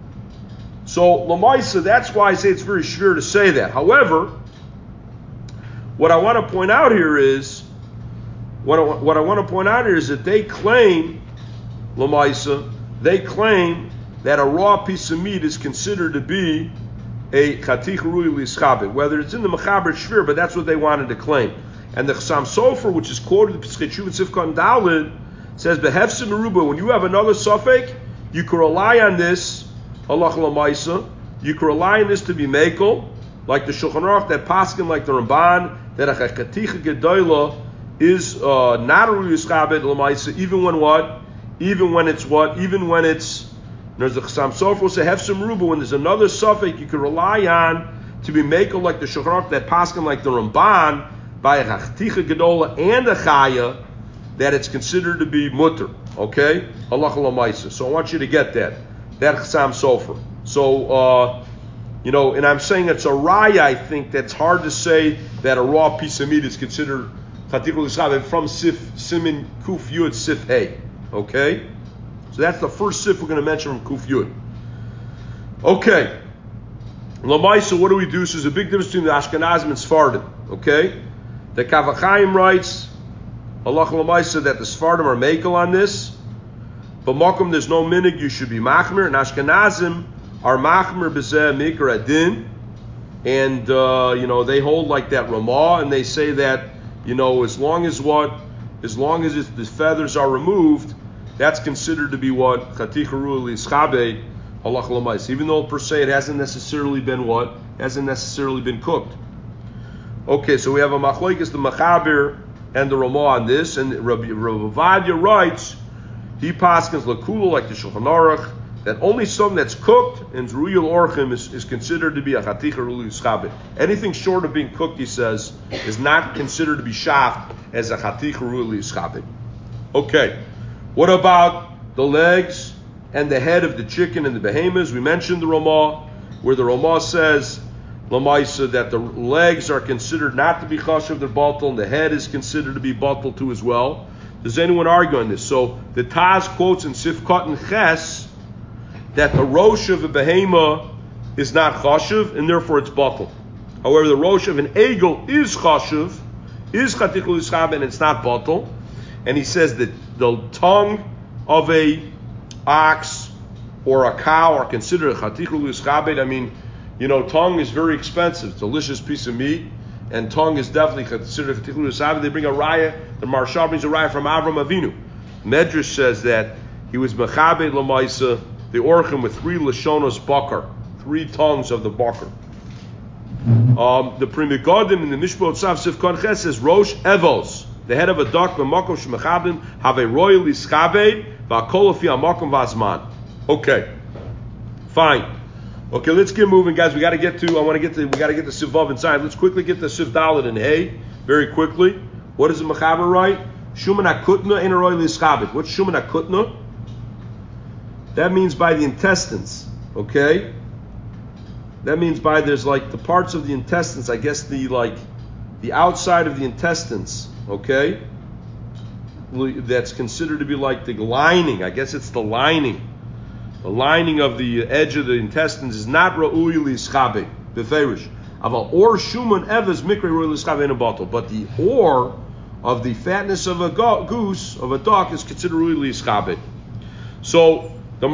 So, L'Maisa, that's why I say it's very schwer to say that. However, what I want to point out here is, that they claim, L'Maisa, they claim that a raw piece of meat is considered to be a Chatich Ru'ui L'Yischabit. Whether it's in the Mechaber Shvir, but that's what they wanted to claim. And the Chassam Sofer, which is quoted in Pesach Shuv and Sifkon Dalid, says, Behefsim Meruba, when you have another suffix, you can rely on this, Halach L'Maisa, you can rely on this to be Mekel, like the Shulchan Aruch, that Paskin, like the Ramban, that a Chatich Gedoila is not a Ru'ui L'Yischabit L'Maisa, even when what? Even when it's there's the Chassam Sofer will say Hefsim Ruba, when there's another suffix you can rely on to be makel like the Shulchan Aruch, that paskin like the Ramban by a Chaticha Gedola and a Chaya, that it's considered to be mutter. Okay? Halacha L'Maisa. So I want you to get that Chassam Sofer. So and I'm saying it's a raya. I think that's hard to say that a raw piece of meat is considered Chatich L'Yischabit from Simin Kuf Yud Sif Hey. Okay? So that's the first sif we're going to mention from Kuf Yud. Okay. L'Maisa, what do we do? So there's a big difference between the Ashkenazim and Sfardim. Okay? The Kavachayim writes, Allah Lamaisa, that the Sephardim are makel on this. But Mokum, there's no minig, you should be machmir. And Ashkenazim are machmir b'zeh mikra adin. And, they hold like that Ramah, and they say that, as long as the feathers are removed, that's considered to be what? Chaticha ru'ah l'ischabe, halach l'mais. Even though per se it hasn't necessarily been what? Hasn't necessarily been cooked. Okay, so we have a machlokes, the Mechaber and the Ramah on this, and Rabbi Ovadia writes, he paskins l'kula like the Shulchan Aruch, that only something that's cooked and Zruyul Orchim is considered to be a Chaticha ru'ah l'ischabe. Anything short of being cooked, he says, is not considered to be shaft as a Chaticha ru'ah l'ischabe. Okay. What about the legs and the head of the chicken and the behemoths? We mentioned the Ramah, where the Ramah says, Lamaisa, that the legs are considered not to be chashuv, they're batal, and the head is considered to be batal too as well. Does anyone argue on this? So the Taz quotes in Sifkat and Ches that the rosh of a behemoth is not chashuv, and therefore it's batal. However, the rosh of an egel is chashuv, is chaticha l'ischabe, and it's not batal. And he says that the tongue of a ox or a cow are considered a chaticha l'ischabe. I mean, tongue is very expensive. It's a delicious piece of meat, and tongue is definitely considered a chaticha l'ischabe. They bring a raya, the Maharsha brings a raya from Avram Avinu. Medrash says that he was mechabe l'maisa, the orchim, with 3 lashonos bakar, 3 tongues of the bakar. The Pri Megadim in the Mishpot Tzav Sifkon Ches says Rosh Evos, the head of a duck, b'makom shemechabim have a royal iskabed v'akol afi amakom v'azman. Okay, fine. Okay, let's get moving, guys. We got to get to Sivav inside. Let's quickly get to Siv Dalet and Hey very quickly. What does the Mechaber write? Shuman akutna in a royal iskabed. What's Shuman akutna? That means by the intestines. Okay, that means there's like the parts of the intestines. I guess the outside of the intestines. Okay, that's considered to be like the lining. I guess it's the lining. The lining of the edge of the intestines is not ra'ui l'ischabe b'ferish. Aval or shuman evas mikra ra'ui l'ischabe in a bottle, but the or of the fatness of a goose, of a duck, is considered ra'ui l'ischabe. So the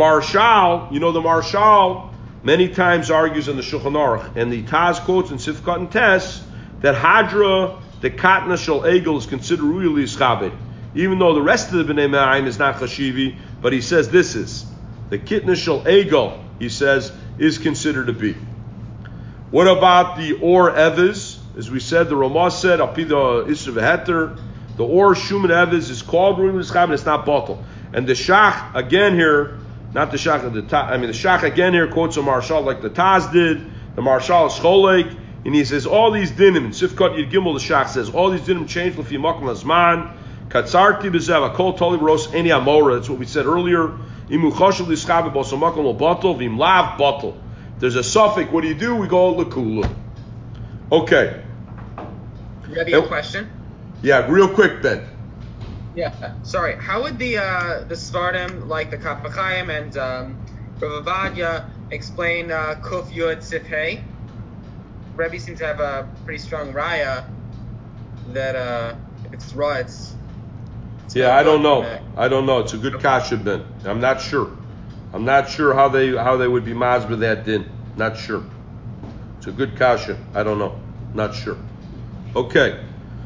Marshal many times argues in the Shulchan Aruch, and the Taz quotes in Sifkat and Tes that Hadra, the Katna Shel Egel, is considered Ruyul Yischabe, even though the rest of the Bnei Ma'ayim is not Chashivi, but he says this is. The Kitna Shel Egel, he says, is considered to be. What about the Or Evez? As we said, the Ramah said, Apida Isra V'Heter, the Or Shuman Evez is called Ruyul Yischabe, and it's not Batal. And the Shach, again here, not the Shach, the Shach again here quotes a Marshal like the Taz did, the Marshal is Cholek, and he says all these dinim, in Sifkat Yid Gimel, the Shach says all these dinim change l'fi makom hazman, katzarti b'zev, akol toli b'ros eni amora, that's what we said earlier, imu choshev l'ischabe b'oso makom lo batal, v'im lav batal. There's a suffix, what do? We go l'kula. Okay. You have a question? Yeah, real quick, Ben. Yeah, sorry. How would the Svardim, like the Kaf HaChaim and Rav Ovadia, explain Kuf Yud Sif Hey? Rebbe seems to have a pretty strong raya that if it's raw, it's yeah, I don't know. It's a good kasha, Ben. I'm not sure how they would be mazbeh that din. Not sure. It's a good kasha. I don't know. Not sure. Okay.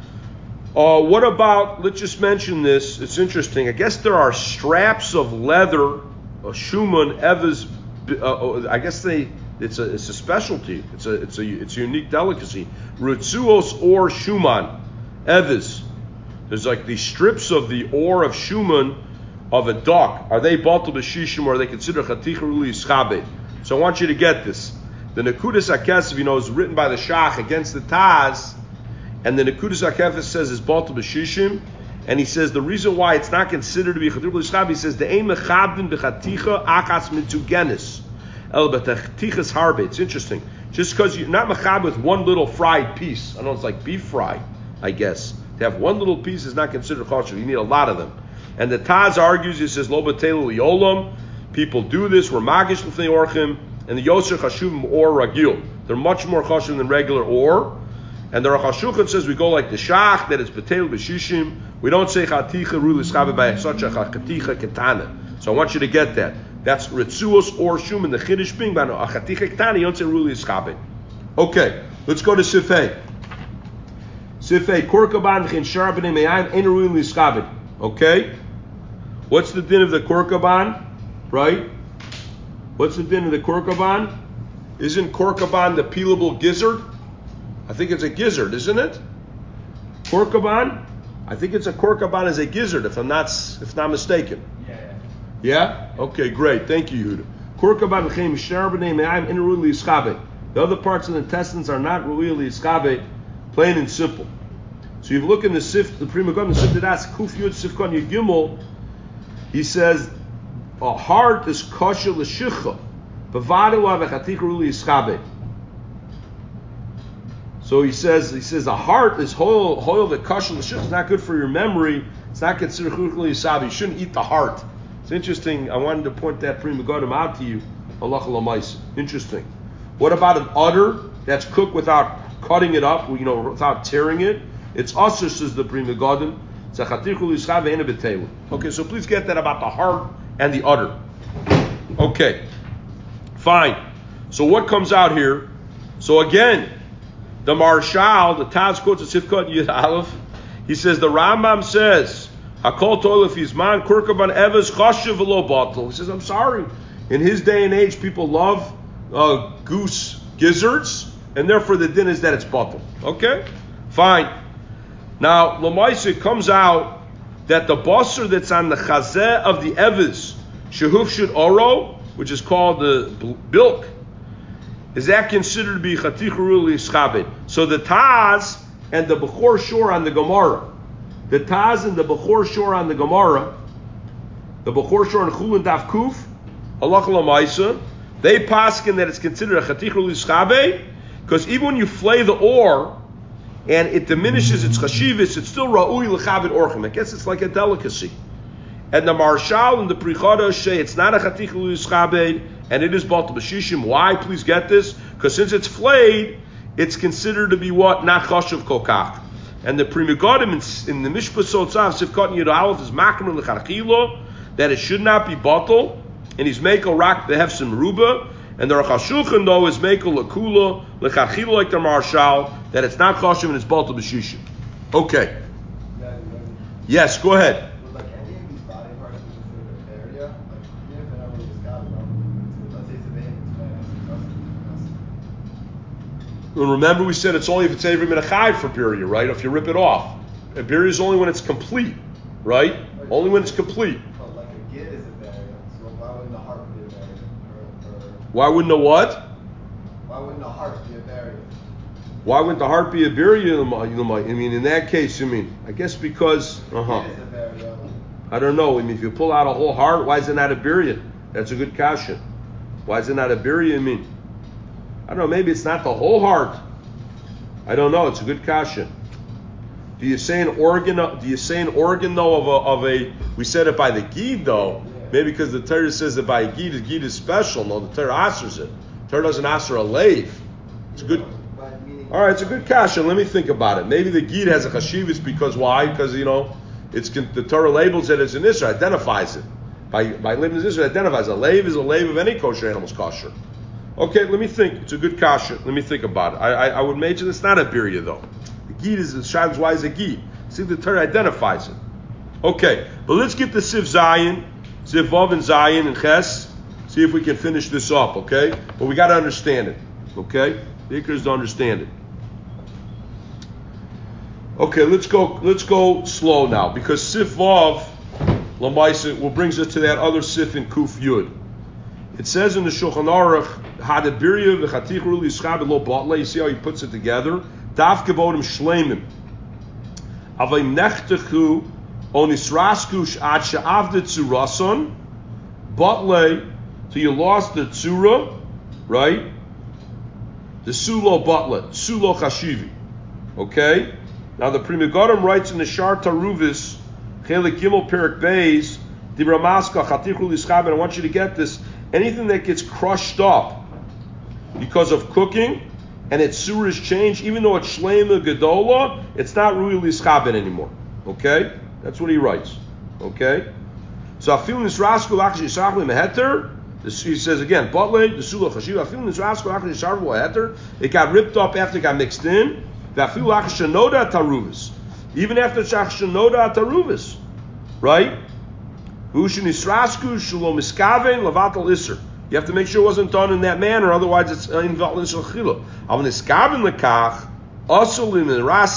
What about, let's just mention this, it's interesting. I guess there are straps of leather, Shuman, Evas, I guess it's a specialty. It's a unique delicacy. Rutzuos or Shuman, Evas. There's like these strips of the or of Shuman of a duck. Are they batal b'shishim, or are they considered chaticha ru'ah l'ischabe? So I want you to get this. The Nekudas HaKesef, is written by the Shach against the Taz. And the Nekudas HaKefes says it's batal b'shishim, and he says the reason why it's not considered to be chaticha l'ischabe, he says the ein mechabdin b'chaticha achas mitzugenis el b'chatichas harbe. It's interesting, just because you're not mechab with one little fried piece. I know it's like beef fry, I guess. To have one little piece is not considered kosher. You need a lot of them. And the Taz argues, he says lo b'telu liolam. People do this. We're magish l'fnei orchim, and the yoser chashuvim or ragil. They're much more kosher than regular or. And the Aruch HaShulchan says we go like the Shach, that it's Betel B'Shishim. We don't say Chaticha Ruli Schabe by such a Chaticha Ketana. So I want you to get that. That's Ritzuos or Shum, and the Chiddush being by a Chaticha Ketana, you don't say Ruli Schabe. Okay, let's go to Sifei. Sifei, Korkaban Chen Shar B'nei Me'ayim, Ein Ruli Schabe. Okay? What's the din of the Korkaban? Right? What's the din of the Korkaban? Isn't Korkaban the peelable gizzard? I think it's a gizzard, isn't it? Korkaban? I think it's a Korkaban as a gizzard, if not mistaken. Yeah? Okay, great. Thank you, Yehuda. Korkaban v'chein shar b'nei me'ayim in ru'li yischabe. The other parts of the intestines are not ru'li yischabe, plain and simple. So you look in the Sif, the Pri Megadim, the Sif Dadas, Kuf Yud Sifkon Yud Gimel, he says, a heart is kosher l'shicha, b'vadila v'chatich ru'li yischabe. So he says a heart is hoil the kosher l'shicha. It's not good for your memory. It's not considered ru'li yischabe. You shouldn't eat the heart. It's interesting. I wanted to point that Pri Megadim out to you. Halacha l'maisa. Interesting. What about an udder that's cooked without cutting it up, without tearing it? It's usher, says the Pri Megadim. Okay, so please get that about the heart and the udder. Okay, fine. So what comes out here? So again, the Marshal, the Taz quotes the Sifkot Yud Aleph. He says the Rambam says, "Hakol toilef yizman kurkaban evas chashiv v'lo batel." He says, I'm sorry. In his day and age, people love goose gizzards, and therefore the din is that it's batel. Okay, fine. Now, Lamaisa comes out that the basar that's on the chazeh of the eves, shehuf shud oro, which is called the bilk, is that considered to be chatich ruli schabed? So the Taz and the Bechor Shor on the Gemara, the Bechor Shor on Chulin Daf Kuf, halacha l'maisa, they paskin that it's considered a chatich ruli schabed, because even when you flay the ore and it diminishes its chashivas, it's still ra'ui l'chabed orchim. I guess it's like a delicacy. And the Marshal and the Pri Chadash say it's not a chatich ruli schabed, and it is batel b'shishim. Why? Please get this. Because since it's flayed, it's considered to be what? Not chashuv kokach. And the Pri Megadim in the Mishpah Sotzav Sifkot Yud Aleph is makam l'charchilo that it should not be batel, and he's mekel rak behefsim ruba. And the Aruch HaShulchan though is mekel l'kula l'charchilo like the Marshal that it's not chashuv and it's batel b'shishim. Okay. Yes, go ahead. And remember, we said it's only if it's every minute chayv for birya, right? If you rip it off, a birya is only when it's complete, right? Only when it's complete. But like a gid is a barrier, so why wouldn't the heart be a barrier? Why wouldn't the what? Why wouldn't the heart be a barrier? Why wouldn't the heart be a birya? I mean, in that case, I guess because Gid is a barrier. I don't know. I mean, if you pull out a whole heart, why is it not a birya? That's a good kasha. Why is it not a birya? I don't know, maybe it's not the whole heart. I don't know, it's a good kasha. Do you say an organ though of a we said it by the gid though, maybe because the Torah says that by a gid is special. No, the Torah asers it. The Torah doesn't aser a lave. It's good. Alright, it's a good kasha. Let me think about it. Maybe the gid has a chashivas because why? Because it's the Torah labels it as an isra, identifies it. By living as isra, identifies a lave is a lave of any kosher animal's kosher. Okay, let me think. It's a good kasha. Let me think about it. I would mention it's not a birya though. The gid is the shad's why is a gid. See, the Torah identifies it. Okay, but let's get the Sif Zayin, Sif Vav and Zayin and Ches. See if we can finish this up. Okay, but we got to understand it. Okay, the Ikers don't understand it. Okay, let's go slow now because Sif Vav Lamaisa will brings us to that other Sif in Kuf Yud. It says in the Shulchan Aruch, had a birya v'chatich ruli yischabe lo batle. You see how he puts it together? Daf kevodim shleimim. Avayim nechtechu onisraskush ad she'avde tzurason batle. So you lost the tzura, right? The sulo batle, sulo chashivi. Okay. Now the Pri Megadim writes in the Shar Taruvis, Chelik Gimel Perik Beis, Dibramaska chatich ruli yischabe. And I want you to get this. Anything that gets crushed up because of cooking and its surah is changed, even though it's Shlema Gedola, it's not really Ischabin anymore. Okay? That's what he writes. Okay? So Afil Nisrasku Lakish Yisachli Meheter, he says again, Butley, the Sula Chashiv, Afil Nisrasku Lakish Yisachli Meheter, it got ripped up after it got mixed in. The Afil Lakish Shanoda Taruvis. Even after Shanoda Taruvis. Right? Vushin Nisrasku Shalom Iskaven Lavatal Isser. You have to make sure it wasn't done in that manner, otherwise it's involved in Shachila. Avon Iskaven Lekach. That's a problem.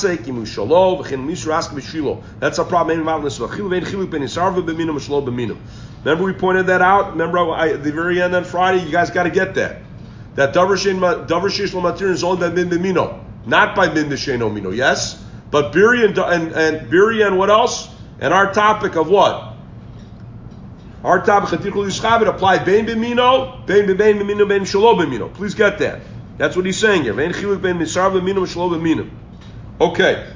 Remember we pointed that out? Remember at the very end on Friday? You guys got to get that. That Davar Sheish L'Matir is only by Min B'Mino, not by Min B'Sheino Mino, yes? But Biri and Biri and what else? And our topic of what? Our topic, Chatikul Yischavet, apply Bein B'Mino, Bein B'Mino, Bein Shelo B'Mino. Please get that. That's what he's saying here. Okay.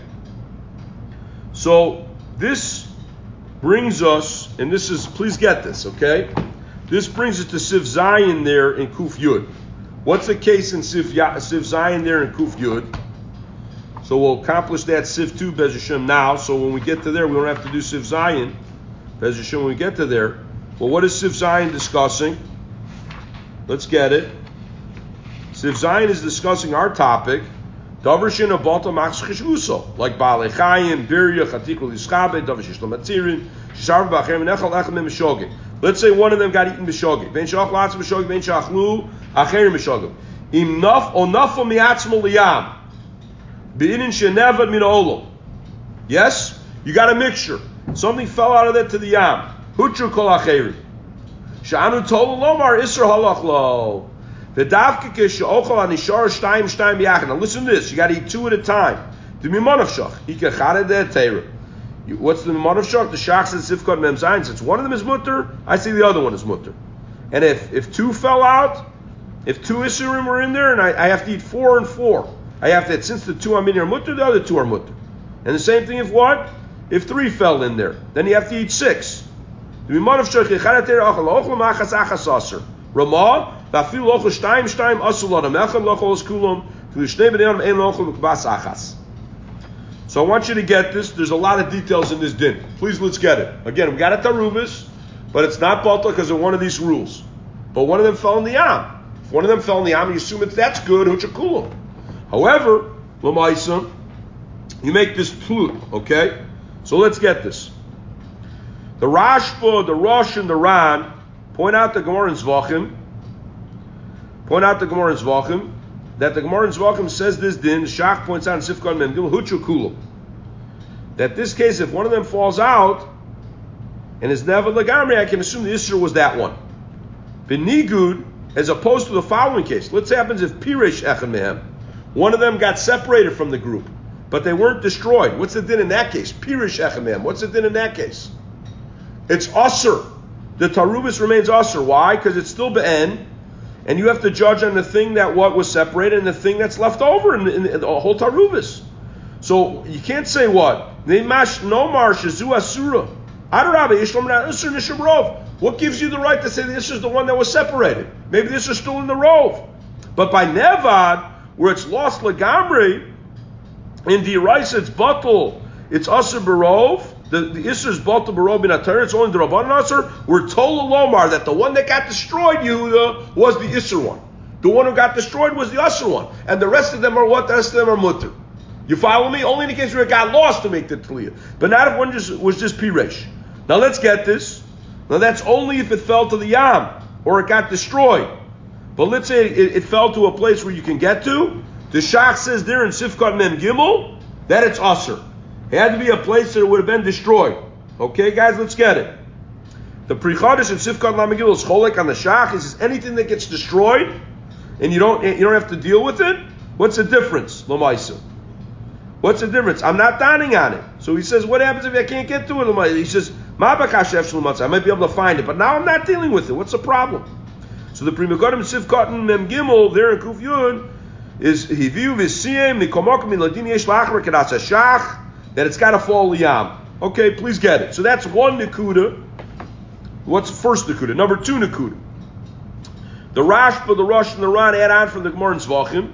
So this brings us, and this is, please get this, okay? This brings us to Siv Zayin there in Kuf Yud. What's the case in Siv Zayin there in Kuf Yud? So we'll accomplish that Siv 2 Bez Hashem now. So when we get to there, we don't have to do Siv Zayin. Bez Hashem, when we get to there. Well, what is Siv Zayin discussing? Let's get it. Siv Zayin is discussing our topic, Davar Shin Abalta Max Chishvuso, like Baalei Chayim, Birya, Chatikul Yischabe, Davar Shish L'Matzirin, Shisharv B'Achem, Nechal Echem Mishogeg. Let's say one of them got eaten Mishogeg. Ben Shach Latz Mishogeg, Ben Shachlu, Acherim Mishogeg. Im Naf, O Nafo Miatzmo Liyam, Be'inin Shenevad Min Olam. Yes? You got a mixture. Something fell out of that to the Yam. Hutru Kol Acherim. Sha'anu Tolu Lomar, Isser Halach Lo. Now listen to this. You got to eat two at a time. What's the Mimanavshach? The Shach says Sifkot Mem Zayin. Since one of them is mutter, I see the other one is mutter. And if two fell out, if two Isurim were in there, and I have to eat 4 and 4, I have to, since the two I'm in are mutter, the other two are mutter. And the same thing if what? If 3 fell in there, then you have to eat 6. Ramah, so I want you to get this. There's a lot of details in this din. Please, let's get it. Again, we got a Taruvis, but it's not Balta because of one of these rules. But one of them fell in the Yam. If one of them fell in the Yam, you assume that's good, Huchakulam. However, Lamaisa, you make this plut, okay? So let's get this. The Rashba, the Rosh, and the Ran point out the Gemara in Zvachim. That the Gemara in Zvachim says this din, Shach points out in Sifkon Memgil, Huchu Kulam. That this case, if one of them falls out, and is never Lagamri, I can assume the Isser was that one. Benigud, as opposed to the following case. Let's say happens if Pirish Echem Mehem. One of them got separated from the group, but they weren't destroyed. What's the din in that case? Pirish Echem Mehem. What's the din in that case? It's Usser. The Tarubis remains Usser. Why? Because it's still Be'en, and you have to judge on the thing that what was separated and the thing that's left over in the whole Tarubis. So you can't say what? What gives you the right to say this is the one that was separated? Maybe this is still in the rove. But by Nevad, where it's lost Lagamri, in the Rice it's Batul, it's Asr Barov, the Isser is Batul Barov in Atar, it's only the Rabban Asr. We're told Lomar that the one that got destroyed, Yehuda, was the Isser one. The one who got destroyed was the Asr one. And the rest of them are what? The rest of them are Mutter. You follow me? Only in the case where it got lost to make the Tliyah. But not if one was just Piresh. Now let's get this. Now that's only if it fell to the Yam, or it got destroyed. But let's say it fell to a place where you can get to. The Shach says there in Sifkat Mem Gimel, that it's Asr. It had to be a place that it would have been destroyed. Okay, guys, let's get it. The Prichadish in Sifkat Mem Gimel is Cholek on the Shach. He says anything that gets destroyed, and you don't have to deal with it, what's the difference, Lamaisa? What's the difference? I'm not dining on it. So he says, what happens if I can't get to it? He says, I might be able to find it, but now I'm not dealing with it. What's the problem? So the Pri Megadim Sifkat Mem Gimel there in Kuf Yud is Hiviu V'Siyem Nikomokim Miladin Yesh Lachmer Kedas Hashach, that it's got to fall liyam. Okay, please get it. So that's one Nakuda. What's the first Nakuda? Number 2 Nakuda. The Rashba, the Rosh, and the Ran add on from the Gemara in Zvachim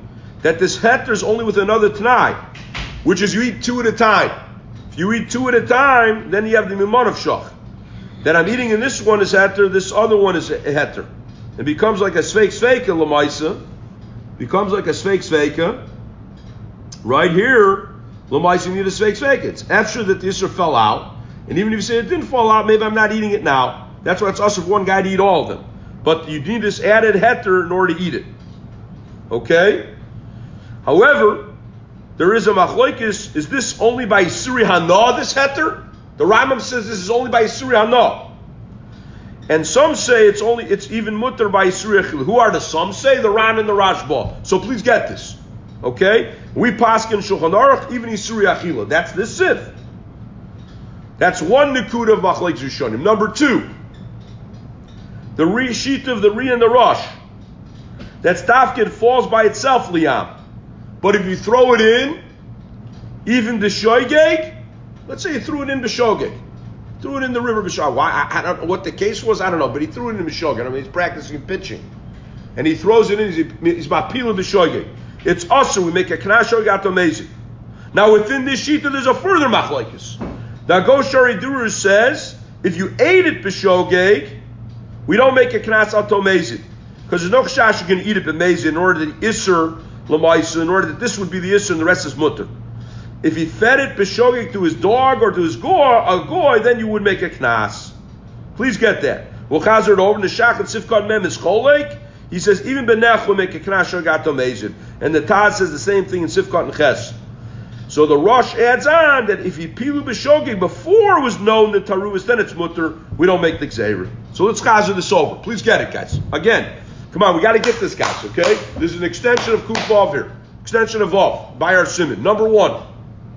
that this heter is only with another Tanai, which is you eat two at a time. If you eat two at a time, then you have the Mimon of Shach. That I'm eating in this one is heter, this other one is heter. It becomes like a Sveik Sveika Lamaisa. Becomes like a Sveik Sveika. Right here, Lamaisa, you need a Sveik Sveika. It's after that the Isser fell out. And even if you say it didn't fall out, maybe I'm not eating it now. That's why it's us of one guy to eat all of them. But you need this added heter in order to eat it. Okay? However, there is a machlokes. Is this only by Isuri Hana, this heter? The Rambam says this is only by Isuri Hana. And some say it's even mutter by Isuri Achila. Who are the some? Say the Ran and the Rashba. So please get this. Okay? We paskin Shulchan Aruch, even Isuri Achila. That's this sif. That's one Nikud of Machlokes Rishonim. Number two, the sheet of the Ri and the Rosh. That's Dafkid falls by itself, Liam. But if you throw it in, even the Shoygeg, let's say you threw it in the Shoygeg. Threw it in the river B'Shogeg. Why? I don't know what the case was. I don't know. But he threw it in the B'Shogeg. I mean, he's practicing pitching. And he throws it in. He's Mapila B'Shogeg. It's us, we make a Knas Shogeg Atomezi. Now, within this sheet, there's a further machlokes. The Agoshari Durur says, if you ate it B'Shogeg, we don't make a Knas Atomezi. Because there's no Chash you can eat it B'Mezi in order that Isser L'maisa, in order that this would be the Isser and the rest is Mutter. If he fed it b'shogeg to his dog or to his goy, then you would make a knas. Please get that. We'll chazer it over. The Shach and Sifkat Mem is cholek. He says even benech will make a knas shogat omezid. And the Taz says the same thing in Sifkat and Ches. So the Rosh adds on that if he pilu b'shogeg before it was known that taruvis, then it's mutter. We don't make the gzeira. So let's chazer this over. Please get it, guys. Again, come on, we got to get this, guys. Okay, this is an extension of Kuf here. Extension of Vav by our Simon. Number one.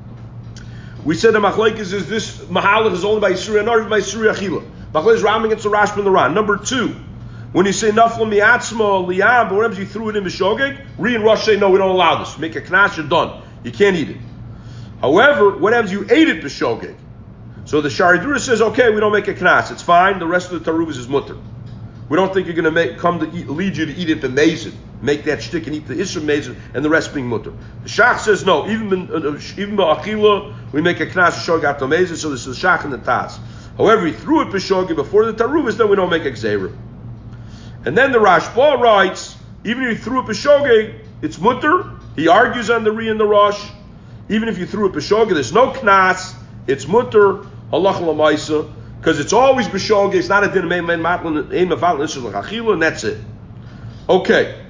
We said the machlekes is this mahalach is only by Yisuri Anar, by Yisuri Achila. Machlekes Ram against the Rashba and the Ran. Number two, when you say Nafla Miatzma Liam, but whenever you threw it in B'Shogeg, Ri and Rosh say no, we don't allow this. Make a knas, you're done. You can't eat it. However, whenever you ate it B'Shogeg, so the Sharidura says okay, we don't make a knas, it's fine. The rest of the taruvas is mutter. We don't think you're going to lead you to eat it b'mezid, make that shtick and eat the isra mezid, and the rest being mutter. The Shach says no, even b'achila we make a knas shogat mezid. So this is the Shach and the Taz. However, he threw it b'shogi before the taruvas, then we don't make a gzeira. And then the Rashba writes, even if you threw it b'shogi, it's mutter. He argues on the Ri and the Rosh. Even if you threw it b'shogi, there's no knas, it's mutter. Halach l'maisa. Because it's always b'shogeg, it's not a din of ein mafal nisur l'chachila, and that's it. Okay.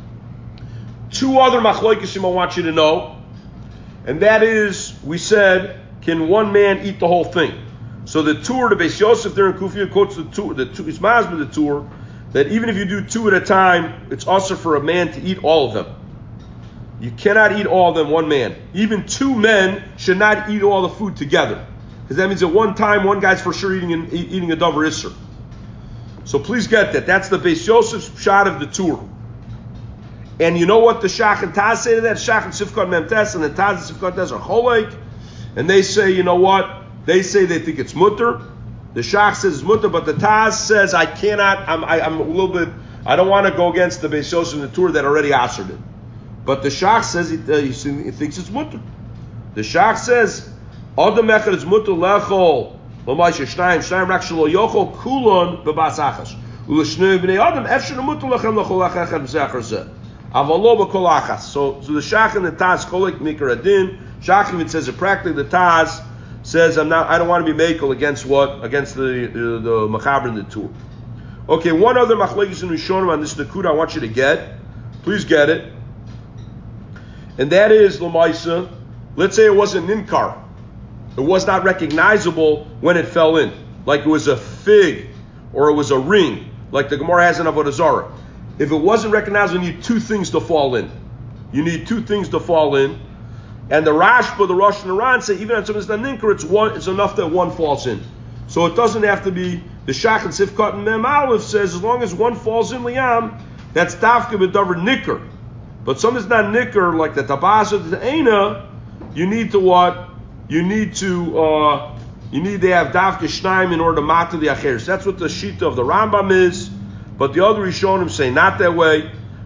Two other machlokes I want you to know, and that is, we said, can one man eat the whole thing? So the tour, the Beis Yosef there in Kufiyah quotes the tour, it's masbeh the tour, that even if you do two at a time, it's also for a man to eat all of them. You cannot eat all of them, one man. Even two men should not eat all the food together. Because that means at one time, one guy's for sure eating a davar isser. So please get that. That's the Beis Yosef's shot of the tour. And you know what the Shach and Taz say to that? Shach and Sifkat Memtes and the Taz and Sifkat Tes are cholek. And they say, you know what? They say they think it's mutter. The Shach says it's mutter, but the Taz says I cannot, I'm a little bit, I don't want to go against the Beis Yosef and the tour that already answered it. But the Shach says he thinks it's mutter. The Shach says, Adam echad is mutter lechol l'maisha shnayim rak shelo yochol kulon bebas achas u'l'shnei b'nei Adam efshir mutter lechem lechol echad b'zechar zeh avalo b'kol achas. So the Shach and the Taz kolek mikar adin. Shach even says it practically. The Taz says I don't want to be makel against what? Against the Machaber and the Tur. Okay, one other machlekes in Rishonim on this Nakuda I want you to get. Please get it. And that is l'maisa. Let's say it was a ninkar. It was not recognizable when it fell in, like it was a fig or it was a ring, like the Gemara has in Avodah Zarah. If it wasn't recognizable, you need two things to fall in. You need two things to fall in. And the Rashba, the Rosh and the Ran say even on something that's not ninkar, it's enough that one falls in. So it doesn't have to be the Shach and Sifkat and Mem Aleph says as long as one falls in Liam, that's dafka b'davar nikkar. But something's not nikkar, like the tabas or the eina, you need to what? You need to have dafka shnaim in order to mata the acheres. That's what the shita of the Rambam is. But the other Rishonim say not that way.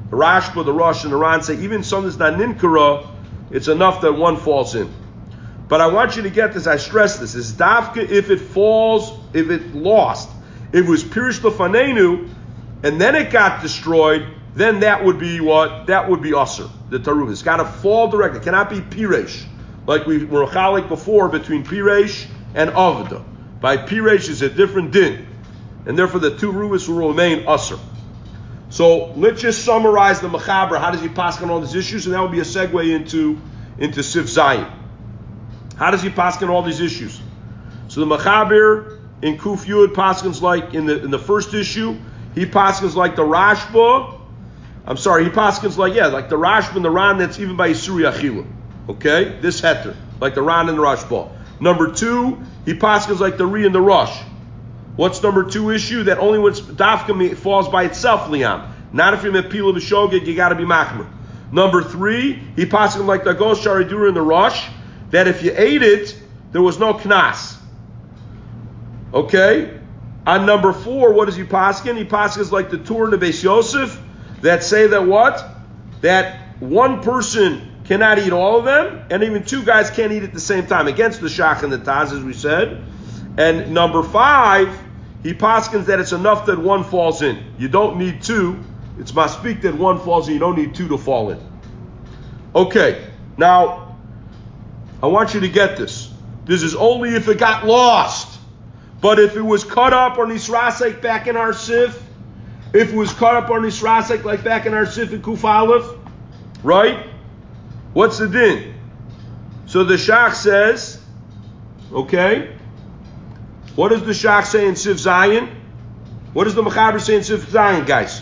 The Rashba, the Rosh, and the Ran say even something that's not Ninkara, it's enough that one falls in. But I want you to get this, I stress this, is Dafka if it falls, if it lost, if it was Pirish Lefanenu, and then it got destroyed, then that would be what? That would be Asr, the Taruv. It's got to fall directly. It cannot be Piresh, like we were chalik before between Piresh and Avda. By Piresh is a different din, and therefore the two Ruvis will remain Asr. So let's just summarize the Mechaber. How does he pass on all these issues? And that will be a segue into Sif Zayin. How does he pass on all these issues? So the Mechaber in Kuf Yud paskins like in the first issue, he paskins like the Rashba. I'm sorry, he paskins like the Rashba and the Ran that's even by Yisuri Achila. Okay? This heter, like the Ran and the Rashba. Number 2, he paskins like the Ri and the Rosh. What's number 2 issue? That only when Dafka falls by itself, Liam. Not if you're Mepila B'Shogeg, you gotta be Machmer. Number 3, he paskins like the Gosh Sharidura and the Rosh, that if you ate it, there was no Knas. Okay? On number 4, what does he paskin? He paskins like the Tur and the Beis Yosef, that say that what? That one person cannot eat all of them, and even 2 guys can't eat at the same time, against the Shach and the Taz, as we said. And number 5, he paskins that it's enough that one falls in. You don't need 2. It's maspik that one falls in. You don't need 2 to fall in. Okay, now, I want you to get this. This is only if it got lost. But if it was cut up on Nisrasek back in our Sif, if it was cut up on Nisrasek like back in our Sif in Kuf Aleph, right? What's the din? So the Shach says, okay, what does the Shach say in Sif Zayin? What does the Mechaber say in Sif Zayin, guys?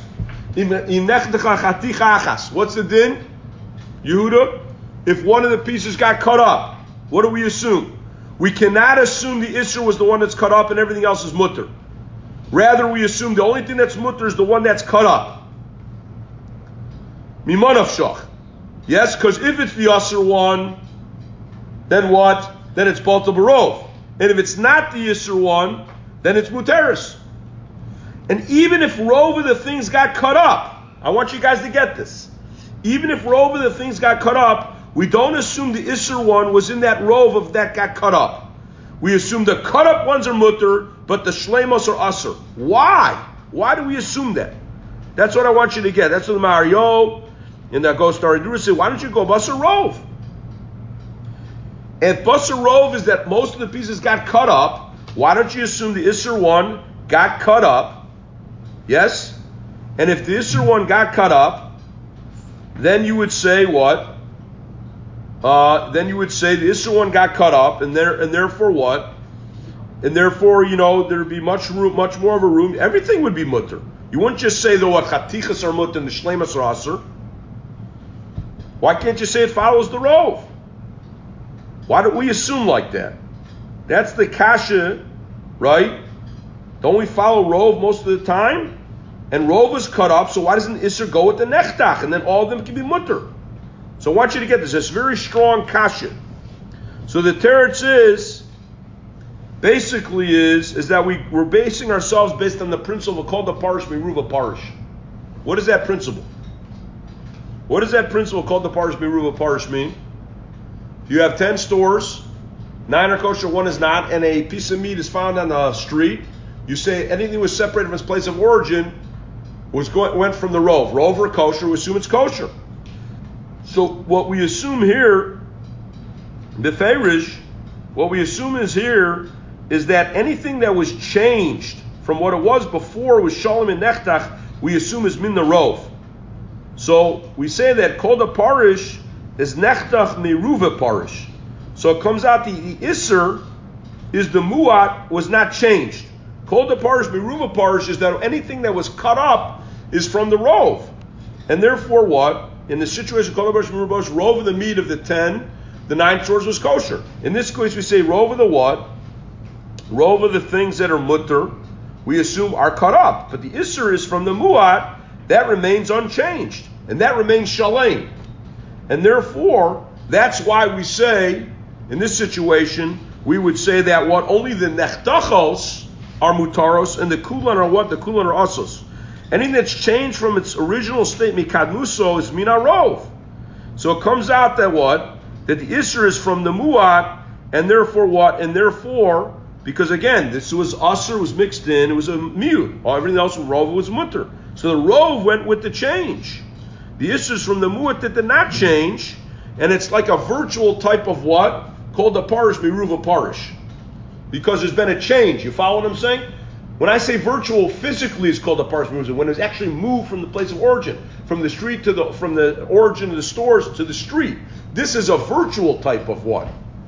What's the din? Yehuda, if one of the pieces got cut up, what do we assume? We cannot assume the Isser was the one that's cut up and everything else is mutter. Rather, we assume the only thing that's mutter is the one that's cut up. Mimanav shach. Yes, because if it's the Isser one, then what? Then it's Balta Barov. And if it's not the Isser one, then it's Muteris. And even if Rove of the things got cut up, I want you guys to get this. Even if Rove of the things got cut up, we don't assume the Isser one was in that Rove of that got cut up. We assume the cut up ones are mutter, but the Shlemos are Asr. Why? Why do we assume that? That's what I want you to get. That's what the Mario and the Ghost Aridura say. Why don't you go Basar Rove? If Basar Rove is that most of the pieces got cut up, why don't you assume the Isser one got cut up? Yes? And if the Isser one got cut up, then you would say what? Then you would say the Isser one got cut up, and therefore what? And therefore, there'd be much more of a room. Everything would be mutter. You wouldn't just say the what chatichas are mutter and the shleimas are aser. Why can't you say it follows the rove? Why do we assume like that? That's the kasha, right? Don't we follow rove most of the time? And rove is cut up, so why doesn't Isser go with the nechtach? And then all of them can be mutter. So I want you to get this. It's very strong kasha. So the teretz is that we're basing ourselves based on the principle called the parish miruva parish. What is that principle? What does that principle called the parish miruva parish mean? If you have 10 stores, 9 are kosher, 1 is not, and a piece of meat is found on the street, you say anything was separated from its place of origin went from the rove. Rove or kosher, we assume it's kosher. So what we assume here, what we assume is that anything that was changed from what it was before was shalom and nechtach, we assume is min the rov. So we say that kol the parish is nechtach meruva parish. So it comes out the isser is the muat was not changed. Kol the parish meruva parish is that anything that was cut up is from the rov. And therefore what? In the situation called rove of the meat of the 10, the 9 stores was kosher. In this case, we say rove of the what? Rove of the things that are mutter, we assume are cut up. But the isser is from the muat, that remains unchanged. And that remains shalem. And therefore, that's why we say, in this situation, we would say that what? Only the nechtachos are mutaros, and the kulan are what? The kulan are asos. Anything that's changed from its original state, mikadmuso, is minarov. So it comes out that what? That the Isser is from the muat, and therefore what? And therefore, because again, this was Asr, was mixed in, it was a mute. Everything else with Rov was mutter. So the Rov went with the change. The Isser is from the muat that did not change, and it's like a virtual type of what? Called the parish, miruva parish. Because there's been a change. You follow what I'm saying? When I say virtual, physically it's called a parish miruva. When it's actually moved from the place of origin, from the street to from the origin of the stores to the street. This is a virtual type of what?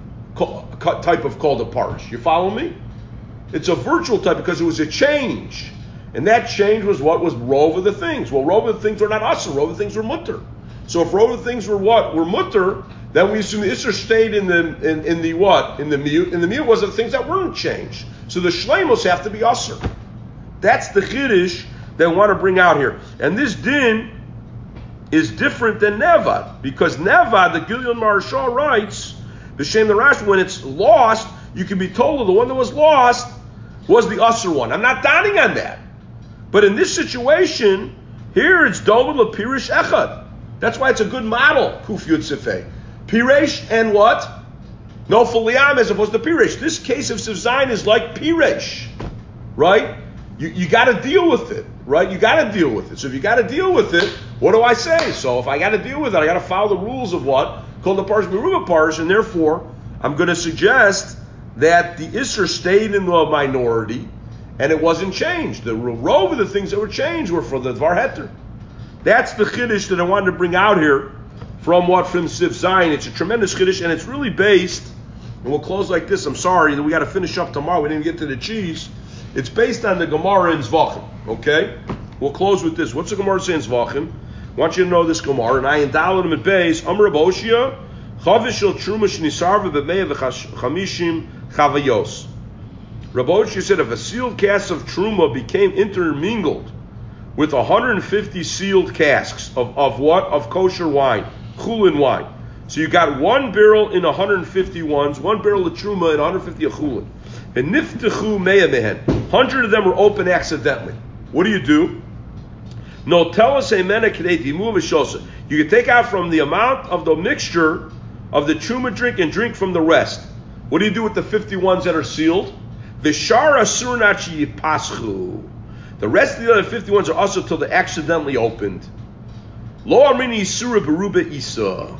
Type of called a parish. You follow me? It's a virtual type because it was a change. And that change was what? Was rov of the things. Well, rov of the things were not asr, rov of the things were mutter. So if rov of the things were what? Were mutter, then we assume the isser stayed in the what? In the mute. And the mute was the things that weren't changed. So the shlemos have to be asr. That's the chiddush they want to bring out here. And this din is different than Nevad, because Nevad, the Gilyon Marshal writes, B'Shem the Rashi, when it's lost, you can be told the one that was lost was the Asr one. I'm not doubting on that. But in this situation, here it's Domid LePirish Echad. That's why it's a good model, Kuf Yud Sifei. Piresh and what? No Filiam as opposed to Piresh. This case of Sivzayin is like Piresh, right? You got to deal with it, right? You got to deal with it. So if you got to deal with it, what do I say? So if I got to deal with it, I got to follow the rules of what? Called the Parish Meruba Parish, and therefore, I'm going to suggest that the Isser stayed in the minority, and it wasn't changed. The rove of the things that were changed were for the Dvar Heter. That's the Chiddush that I wanted to bring out here from what? From Sif Zayin. It's a tremendous Chiddush, and it's really based, and we'll close like this, I'm sorry, we got to finish up tomorrow, we didn't get to the cheese. It's based on the Gemara in Zvachim, okay? We'll close with this. What's the Gemara saying in Zvachim? I want you to know this Gemara. And I in Dalet at Beis, Amr Aboshia, Chavish el Truma Shnisarva B'Mei V'Chamishim Chavayos. Raboshia said if a sealed cask of Truma became intermingled with 150 sealed casks of what? Of kosher wine, chulin wine. So you got one barrel in 150 ones, one barrel of Truma and 150 of chulin. And niftechu meya mehen. 100 of them were open accidentally. What do? No, tell us amena kedei dimu v'shosa. You can take out from the amount of the mixture of the truma drink and drink from the rest. What do you do with the 50 ones that are sealed? V'shar asur nachi yipaschu. The rest of the other 50 ones are also till they're accidentally opened. Lo amrini yisura beruba isa.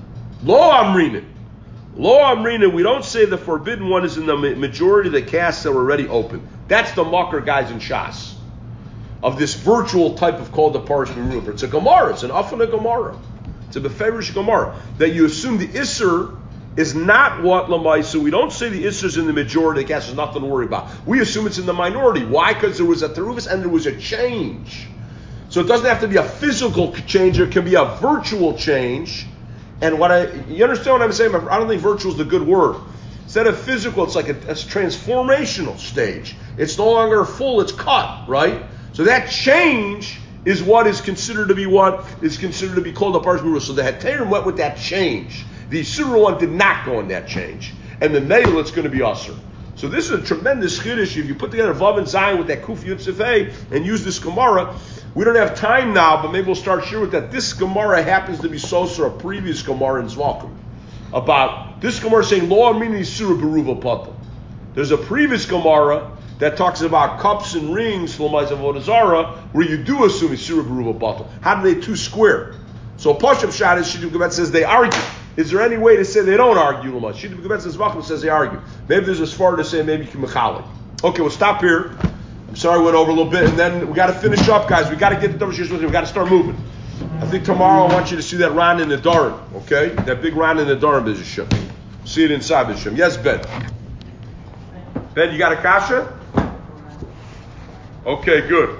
Lo amrina. Lo amrina, we don't say the forbidden one is in the majority of the casks that were already open. That's the mucker guys in Shas. Of this virtual type of called the Parish Meruba. It's a Gemara, it's an Afana Gemara. It's a Beferish Gemara. That you assume the Isser is not what Lamaisu. We don't say the Isser is in the majority of the casks, there's nothing to worry about. We assume it's in the minority. Why? Because there was a Teruvus and there was a change. So it doesn't have to be a physical change, it can be a virtual change. And you understand what I'm saying? I don't think virtual is the good word. Instead of physical, it's like a transformational stage. It's no longer full, it's cut, right? So that change is what is considered to be what is considered to be called a Parish Meruba. So the Heterim went with that change. The Yisur one did not go in that change. And the Meil, it's going to be Asr. So this is a tremendous Chiddush. If you put together Vav and Zayin with that Kuf Yud Sifei and use this Gemara, we don't have time now, but maybe we'll start here with that. This Gemara happens to be Sosa, a previous Gemara in Zvachim. About this Gemara saying, Lo Amini Yisur Beruva Pata. There's a previous Gemara that talks about cups and rings, Lomais of Vodazara, where you do assume Yisur Beruva Pata. How do they two square? So Pashup Shad is Shittim Gebet says they argue. Is there any way to say they don't argue? Shittim Gebet says Zvachim says they argue. Maybe there's a svar to say maybe you can mechalik. Okay, we'll stop here. I'm sorry I went over a little bit, and then we got to finish up, guys. We got to get the double shir with you. We got to start moving. I think tomorrow I want you to see that Ran in the Dharam, okay? That big Ran in the Dharam B'Zhashem. See it inside B'Zhashem. Yes, Ben. Ben, you got a kasha? Okay, good.